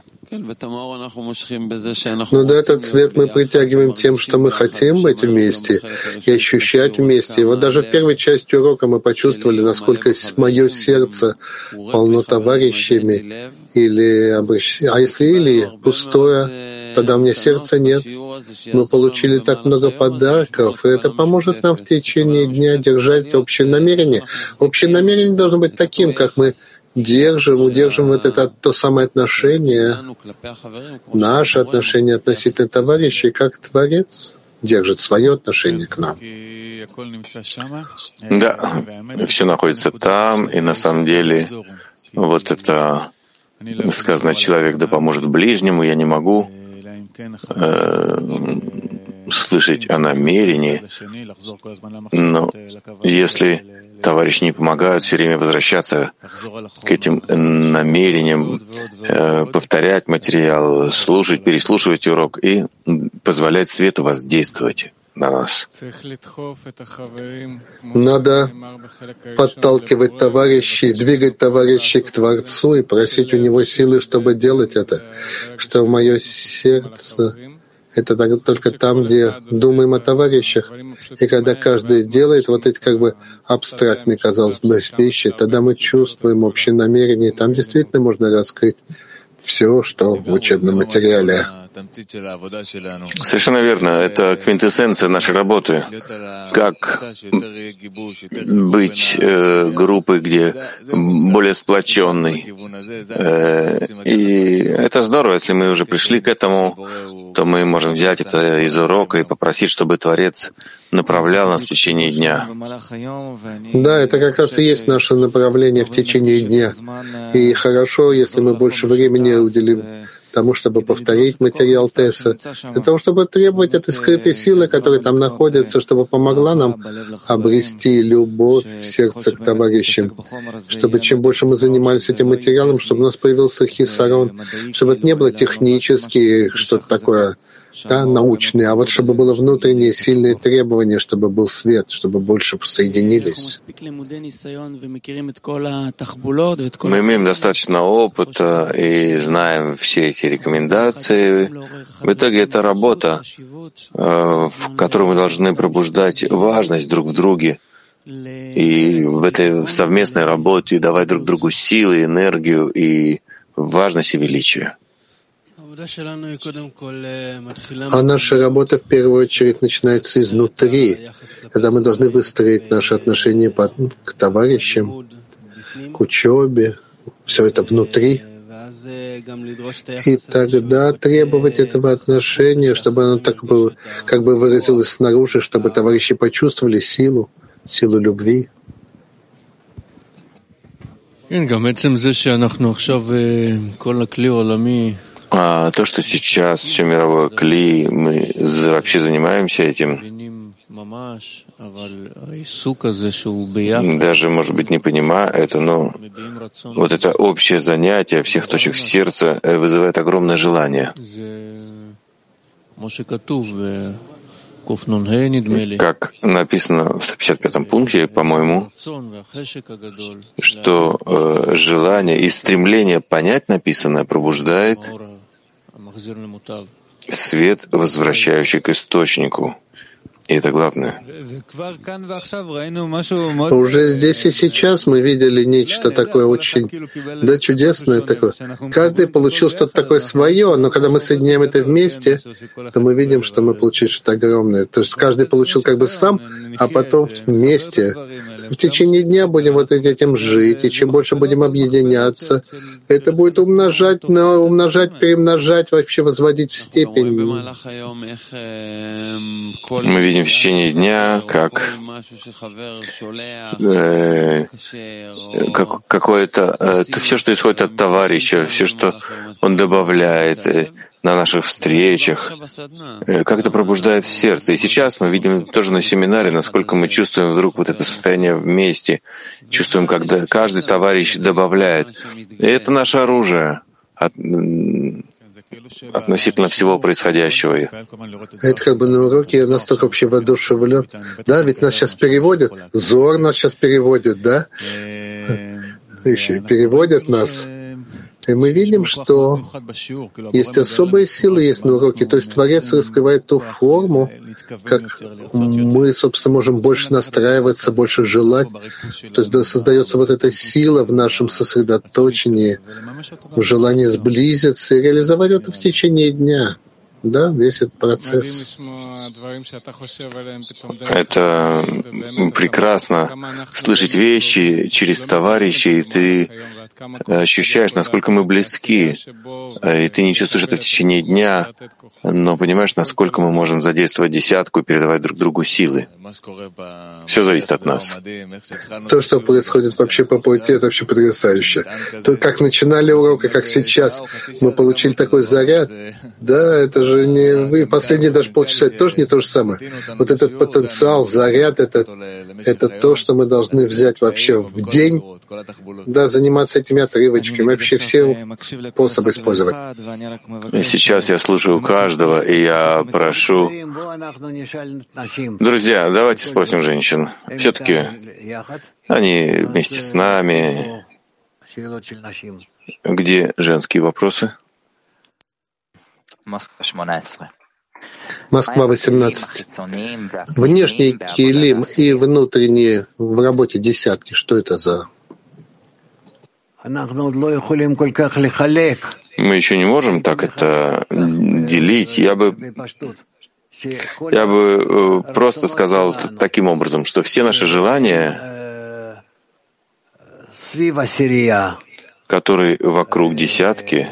Ну да, этот цвет мы притягиваем тем, что мы хотим быть вместе и ощущать вместе. И вот даже в первой части урока мы почувствовали, насколько мое сердце полно товарищами, или обращ... а если или пустое, тогда у меня сердца нет. Мы получили так много подарков, и это поможет нам в течение дня держать общее намерение. Общее намерение должно быть таким, как мы держим, удержим вот это то самое отношение, наше отношение относительно товарищей, как Творец держит свое отношение к нам. Да, все находится там, и на самом деле вот это сказано, человек да поможет ближнему, я не могу э, слышать о намерении, но если товарищи не помогают все время возвращаться к этим намерениям, э, повторять материал, слушать, переслушивать урок и позволять свету воздействовать на нас. Надо подталкивать товарищей, двигать товарищей к Творцу и просить у него силы, чтобы делать это, что мое сердце — это только там, где думаем о товарищах. И когда каждый делает вот эти как бы абстрактные, казалось бы, вещи, тогда мы чувствуем общее намерение, и там действительно можно раскрыть все, что в учебном материале. Совершенно верно. Это квинтэссенция нашей работы. Как быть э, группой, где более сплоченной. Э, и это здорово. Если мы уже пришли к этому, то мы можем взять это из урока и попросить, чтобы Творец направлял нас в течение дня. Да, это как раз и есть наше направление в течение дня. И хорошо, если мы больше времени уделим тому, чтобы повторить материал Тесса, для того, чтобы требовать этой скрытой силы, которая там находится, чтобы помогла нам обрести любовь в сердце к товарищам, чтобы чем больше мы занимались этим материалом, чтобы у нас появился хисарон, чтобы это не было технически что-то такое, да, научное, а вот чтобы было внутреннее сильное требование, чтобы был свет, чтобы больше соединились. Мы имеем достаточно опыта и знаем все эти рекомендации. В итоге это работа, в которой мы должны пробуждать важность друг в друге. И в этой совместной работе давать друг другу силы, энергию и важность и величие. А наша работа в первую очередь начинается изнутри, когда мы должны выстроить наши отношения к товарищам, к учебе, все это внутри. И тогда требовать этого отношения, чтобы оно так было, как бы выразилось снаружи, чтобы товарищи почувствовали силу, силу любви. А то, что сейчас все мировое кли, мы вообще занимаемся этим, даже, может быть, не понимая это, но вот это общее занятие всех точек сердца вызывает огромное желание. как написано в сто пятьдесят пятом пункте, по-моему, что э, желание и стремление понять написанное пробуждает свет, возвращающий к источнику. И это главное. Уже здесь и сейчас мы видели нечто такое очень, да, чудесное такое. Каждый получил что-то такое свое, но когда мы соединяем это вместе, то мы видим, что мы получили что-то огромное. То есть каждый получил как бы сам, а потом вместе. В течение дня будем вот этим жить, и чем больше будем объединяться, это будет умножать, но умножать, перемножать, вообще возводить в степень. Мы видим в течение дня, как, э, как какое-то э, все, что исходит от товарища, все, что он добавляет э, на наших встречах, э, как это пробуждает в сердце. И сейчас мы видим тоже на семинаре, насколько мы чувствуем вдруг вот это состояние вместе, чувствуем, когда каждый товарищ добавляет. И это наше оружие от, относительно всего происходящего. Это как бы на уроке я настолько вообще воодушевлен. Да, ведь нас сейчас переводят. Зор нас сейчас переводит, да? Еще и переводят нас. И мы видим, что есть особые силы, есть на уроке. То есть Творец раскрывает ту форму, как мы, собственно, можем больше настраиваться, больше желать. То есть создается вот эта сила в нашем сосредоточении, в желании сблизиться и реализовать это в течение дня. Да, весь этот процесс. Это прекрасно слышать вещи через товарищей, и ты ощущаешь, насколько мы близки, и ты не чувствуешь это в течение дня, но понимаешь, насколько мы можем задействовать десятку и передавать друг другу силы. Все зависит от нас. То, что происходит вообще по пути, это вообще потрясающе. То, как начинали урок, и как сейчас мы получили такой заряд, да, это же не вы. Последние даже полчаса, это тоже не то же самое. Вот этот потенциал, заряд, это, это то, что мы должны взять вообще в день, да, заниматься этими отрывочками, вообще все способы использовать. И сейчас я слушаю каждого, и я прошу... Друзья, давайте спросим женщин. Все-таки они вместе с нами. Где женские вопросы? Москва, восемнадцать. Внешний килим и внутренние в работе десятки. Что это за... Мы еще не можем так это делить. Я бы, я бы просто сказал таким образом, что все наши желания, которые вокруг десятки,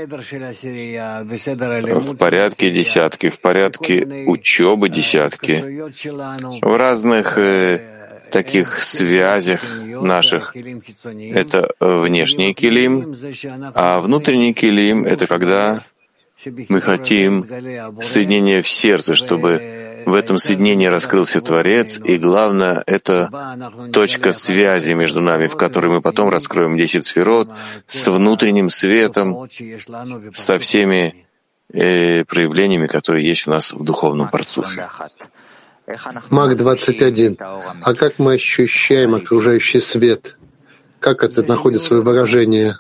в порядке десятки, в порядке учебы десятки, в разных таких связях наших. Это внешний килим, а внутренний килим — это когда мы хотим соединения в сердце, чтобы в этом соединении раскрылся Творец, и главное — это точка связи между нами, в которой мы потом раскроем десять сферот с внутренним светом, со всеми э, проявлениями, которые есть у нас в духовном парцуфе. Мак двадцать один. А как мы ощущаем окружающий свет? Как это находит свое выражение?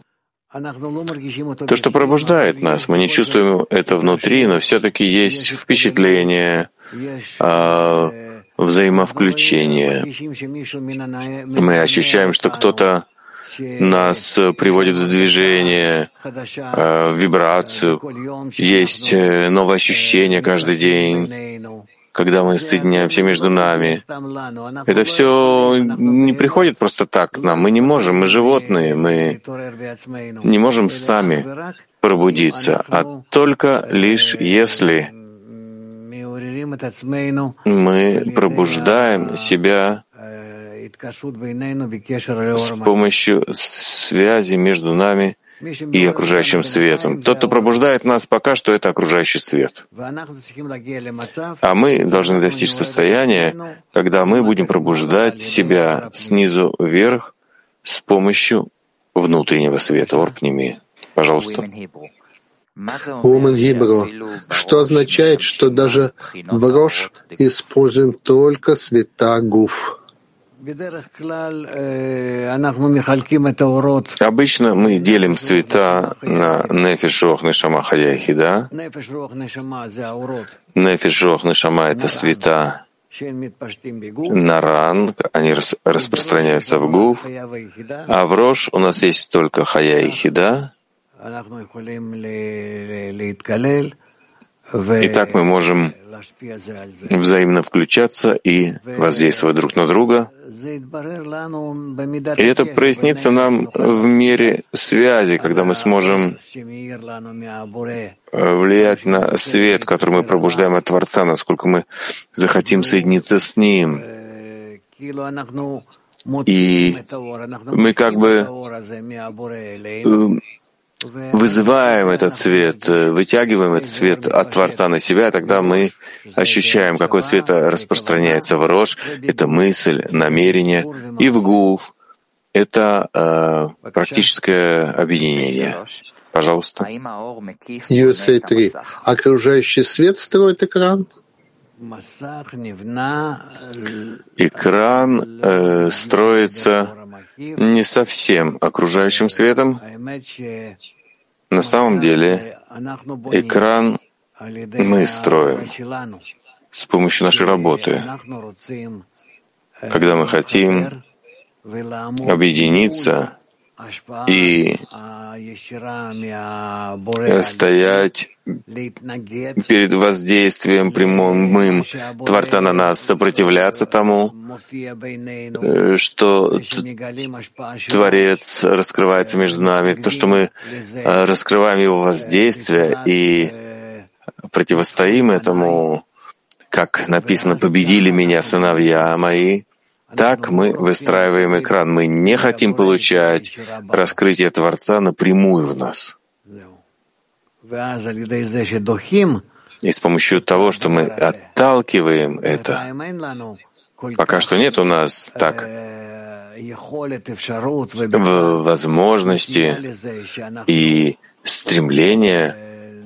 То, что пробуждает нас, мы не чувствуем это внутри, но все-таки есть впечатление, а, взаимовключение. Мы ощущаем, что кто-то нас приводит в движение, а, в вибрацию. Есть новое ощущение каждый день, когда мы соединяемся между нами. Это все не приходит просто так к нам. Мы не можем, мы животные, мы не можем сами пробудиться, а только лишь если мы пробуждаем себя с помощью связи между нами и окружающим светом. Тот, кто пробуждает нас, пока что это окружающий свет. А мы должны достичь состояния, когда мы будем пробуждать себя снизу вверх с помощью внутреннего света. Орпними. Пожалуйста. Woman Hebrew, что означает, что даже в Рош используем только света гуф. Обычно мы делим цвета на нефеш, руах, нешама, хая и хида. Нефеш, руах, нешама — это цвета наран, они рас, распространяются в гуф, а в рош у нас есть только хая и хида. И так мы можем взаимно включаться и воздействовать друг на друга. И это прояснится нам в мере связи, когда мы сможем влиять на свет, который мы пробуждаем от Творца, насколько мы захотим соединиться с Ним. И мы как бы вызываем этот свет, вытягиваем этот свет от Творца на себя, и тогда мы ощущаем, какой свет распространяется в рош. Это мысль, намерение, и в гуф. Это э, практическое объединение. Пожалуйста. ю эс эй три. Окружающий свет строит экран? Экран э, строится не совсем окружающим светом. На самом деле экран мы строим с помощью нашей работы, когда мы хотим объединиться и стоять перед воздействием прямым Творца на нас, сопротивляться тому, что Творец раскрывается между нами, то, что мы раскрываем Его воздействие и противостоим этому, как написано, «Победили меня сыновья мои». Так мы выстраиваем экран. Мы не хотим получать раскрытие Творца напрямую в нас. И с помощью того, что мы отталкиваем это, пока что нет у нас так возможности и стремления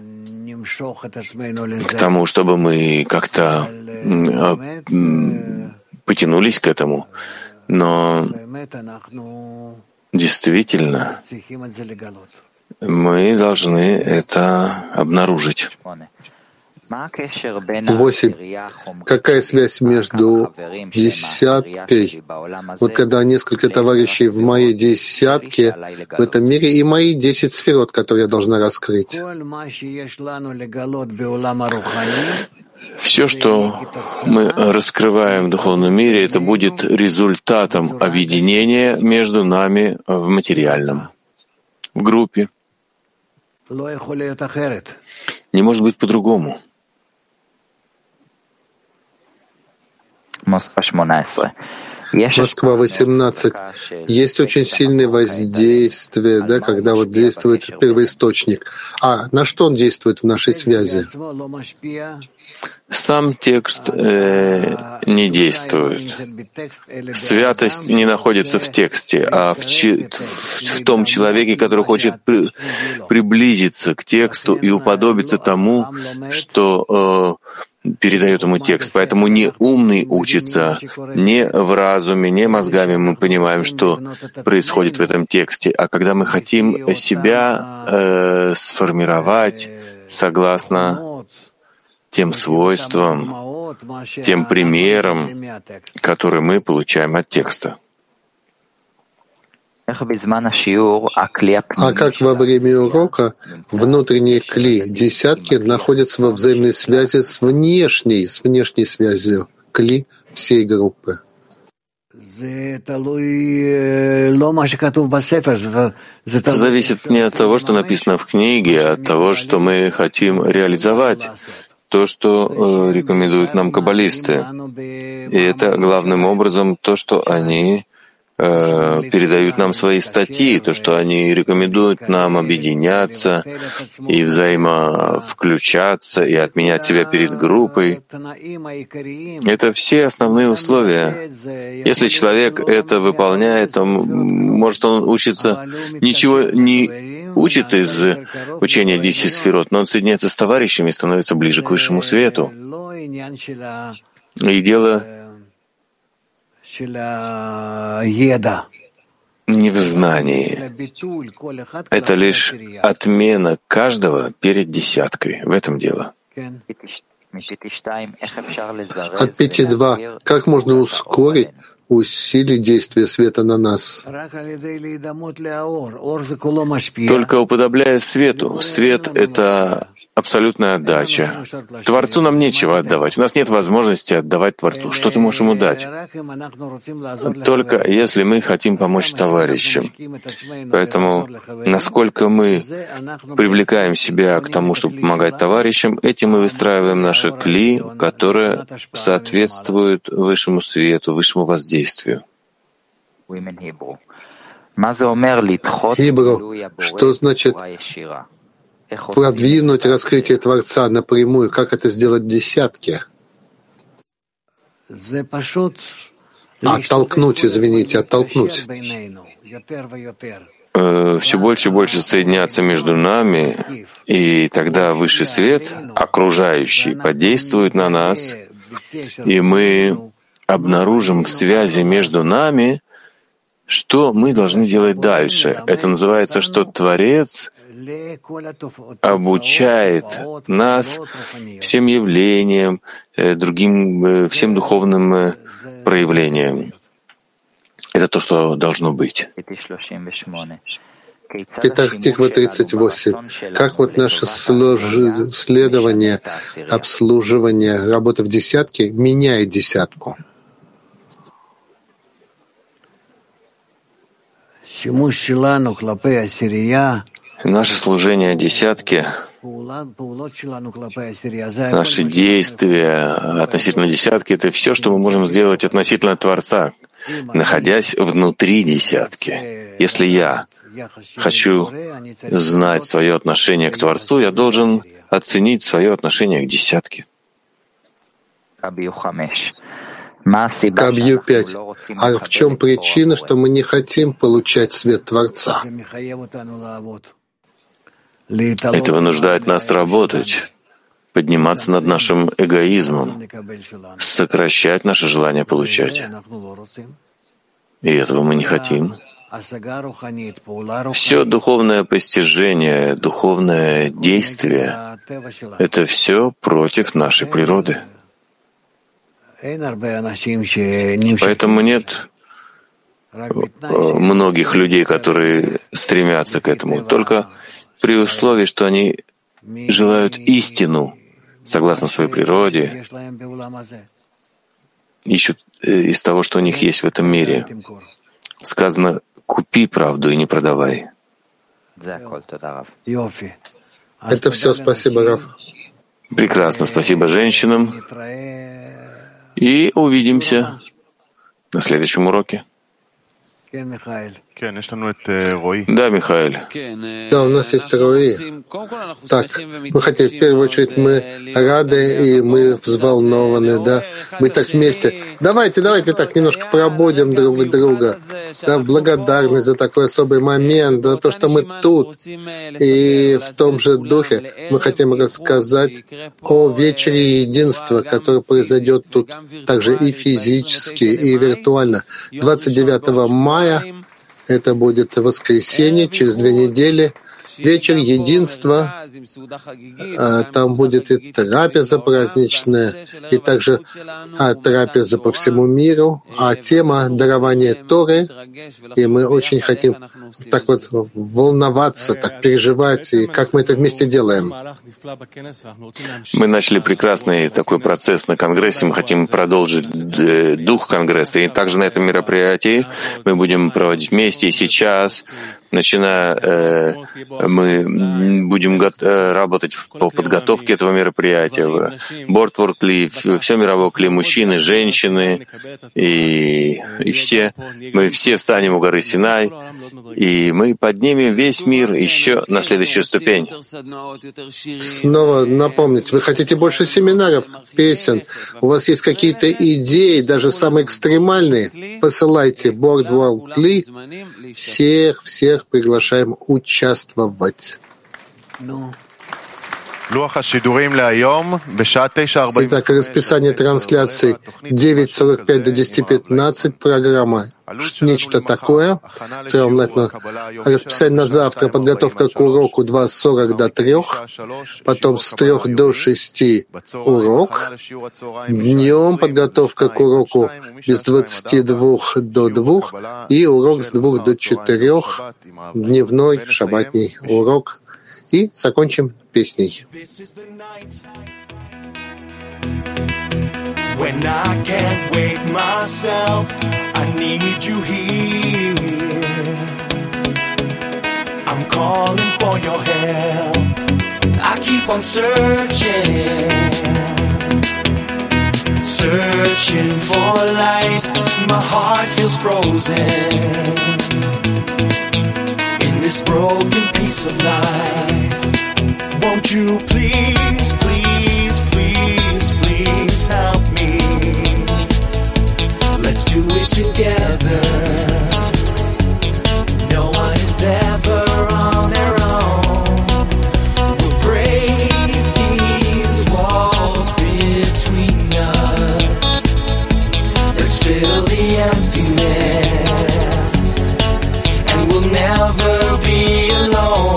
к тому, чтобы мы как-то потянулись к этому. Но действительно мы должны это обнаружить. Восемь. Какая связь между десяткой, вот когда несколько товарищей в моей десятке в этом мире, и мои десять сферот, которые я должна раскрыть? Все, что мы раскрываем в духовном мире, это будет результатом объединения между нами в материальном, в группе. Не может быть по-другому. Москва, восемнадцать. Есть очень сильное воздействие, да, когда вот действует первоисточник. А на что он действует в нашей связи? Сам текст э, не действует. Святость не находится в тексте, а в, чи, в том человеке, который хочет при, приблизиться к тексту и уподобиться тому, что э, передает ему текст. Поэтому не умный учится, не в разуме, не мозгами мы понимаем, что происходит в этом тексте. А когда мы хотим себя э, сформировать согласно тем свойствам, тем примерам, которые мы получаем от текста. А как во время урока внутренние кли десятки находятся во взаимной связи с внешней, с внешней связью кли всей группы? Зависит не от того, что написано в книге, а от того, что мы хотим реализовать. То, что э, рекомендуют нам каббалисты. И это главным образом то, что они э, передают нам свои статьи, то, что они рекомендуют нам объединяться и взаимовключаться, и отменять себя перед группой. Это все основные условия. Если человек это выполняет, то, может, он учится ничего не учит из учения десяти сферот, но он соединяется с товарищами и становится ближе к высшему свету. И дело не в знании. Это лишь отмена каждого перед десяткой. В этом дело. От пяти два. Как можно ускорить, усилить действие света на нас? Только уподобляя свету. Свет — это абсолютная отдача. Творцу нам нечего отдавать. У нас нет возможности отдавать Творцу. Что ты можешь ему дать? Только если мы хотим помочь товарищам. Поэтому, насколько мы привлекаем себя к тому, чтобы помогать товарищам, этим мы выстраиваем наши кли, которые соответствуют высшему свету, высшему воздействию. Хибру, что значит продвинуть раскрытие Творца напрямую? Как это сделать в десятке? Оттолкнуть, извините, оттолкнуть. Все больше и больше соединяться между нами, и тогда высший свет, окружающий, подействует на нас, и мы обнаружим в связи между нами, что мы должны делать дальше. Это называется, что Творец обучает нас всем явлениям, другим, всем духовным проявлениям. Это то, что должно быть. Итак, Тиква тридцать восемь. Как вот наше следование, обслуживание, работа в десятке меняет десятку? Наше служение десятке, наши действия относительно десятки — это все, что мы можем сделать относительно Творца, находясь внутри десятки. Если я хочу знать свое отношение к Творцу, я должен оценить свое отношение к десятке. Кабью пять. А в чем причина, что мы не хотим получать свет Творца? Это вынуждает нас работать, подниматься над нашим эгоизмом, сокращать наше желание получать. И этого мы не хотим. Все духовное постижение, духовное действие — это все против нашей природы. Поэтому нет многих людей, которые стремятся к этому, только при условии, что они желают истину, согласно своей природе, ищут из того, что у них есть в этом мире. Сказано: «Купи правду и не продавай». Это все, спасибо, Рав. Прекрасно, спасибо женщинам. И увидимся на следующем уроке. Да, Михаил. Да, у нас есть Рои. Так, мы хотим, в первую очередь, мы рады и мы взволнованы, да. Мы так вместе. Давайте, давайте так немножко пробудем друг друга. Да, благодарность за такой особый момент, за то, что мы тут. И в том же духе мы хотим рассказать о вечере единства, который произойдет тут также и физически, и виртуально. двадцать девятого мая это будет воскресенье, через две недели. Вечер единства, там будет и трапеза праздничная, и также трапеза по всему миру, а тема дарования Торы, и мы очень хотим так вот волноваться, так переживать, и как мы это вместе делаем. Мы начали прекрасный такой процесс на Конгрессе, мы хотим продолжить дух Конгресса, и также на этом мероприятии мы будем проводить вместе, и сейчас, начиная, э, мы будем го- э, работать по подготовке этого мероприятия. Бортворк Кли, все мировое Кли, мужчины, женщины, и, и все. Мы все встанем у горы Синай, и мы поднимем весь мир еще на следующую ступень. Снова напомнить, вы хотите больше семинаров, песен, у вас есть какие-то идеи, даже самые экстремальные, посылайте Boardwalk Кли всех, всех приглашаем участвовать. Итак, расписание трансляций девять сорок пять до десять пятнадцать, программа «Нечто такое». Расписание на завтра, подготовка к уроку два сорок до трех, потом с трех до шести урок. Днем подготовка к уроку без двадцати двух до двух и урок с двух до четырех, дневной шаббатний урок. И закончим песней. When I can't wait myself, I need you here. I'm calling for your help. I keep on searching, searching for light. My heart feels frozen in this broken piece of life. Won't you please, please, please, please help me? Let's do it together. No one is ever on their own. We'll break these walls between us. Let's fill the emptiness, and we'll never be alone.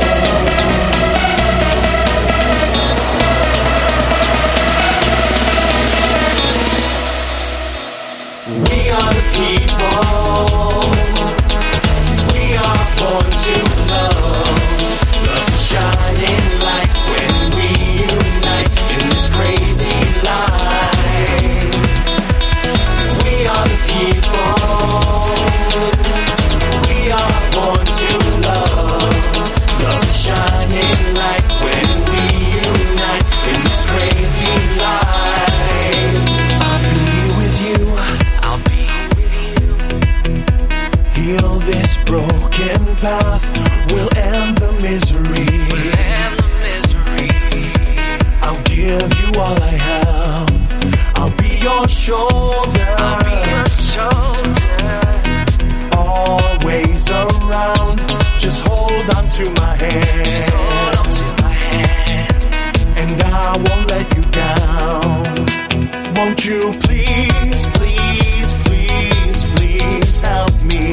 Path will end the misery. Will end the misery. I'll give you all I have. I'll be your shoulder. I'll be your shoulder. Always around. Just hold on to my hand. Just hold on to my hand. And I won't let you down. Won't you please, please, please, please help me?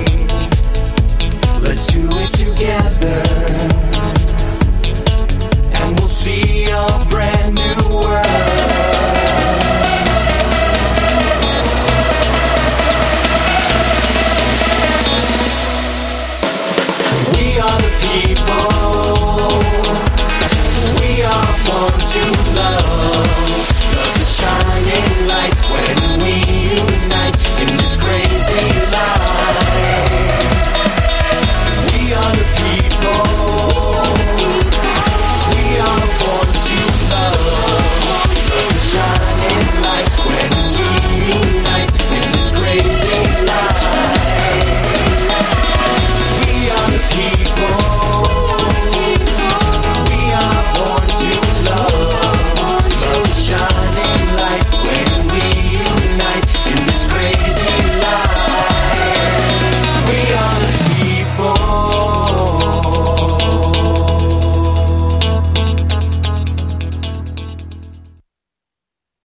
Let's do it together, and we'll see a brand new world. We are the people, we are born to love.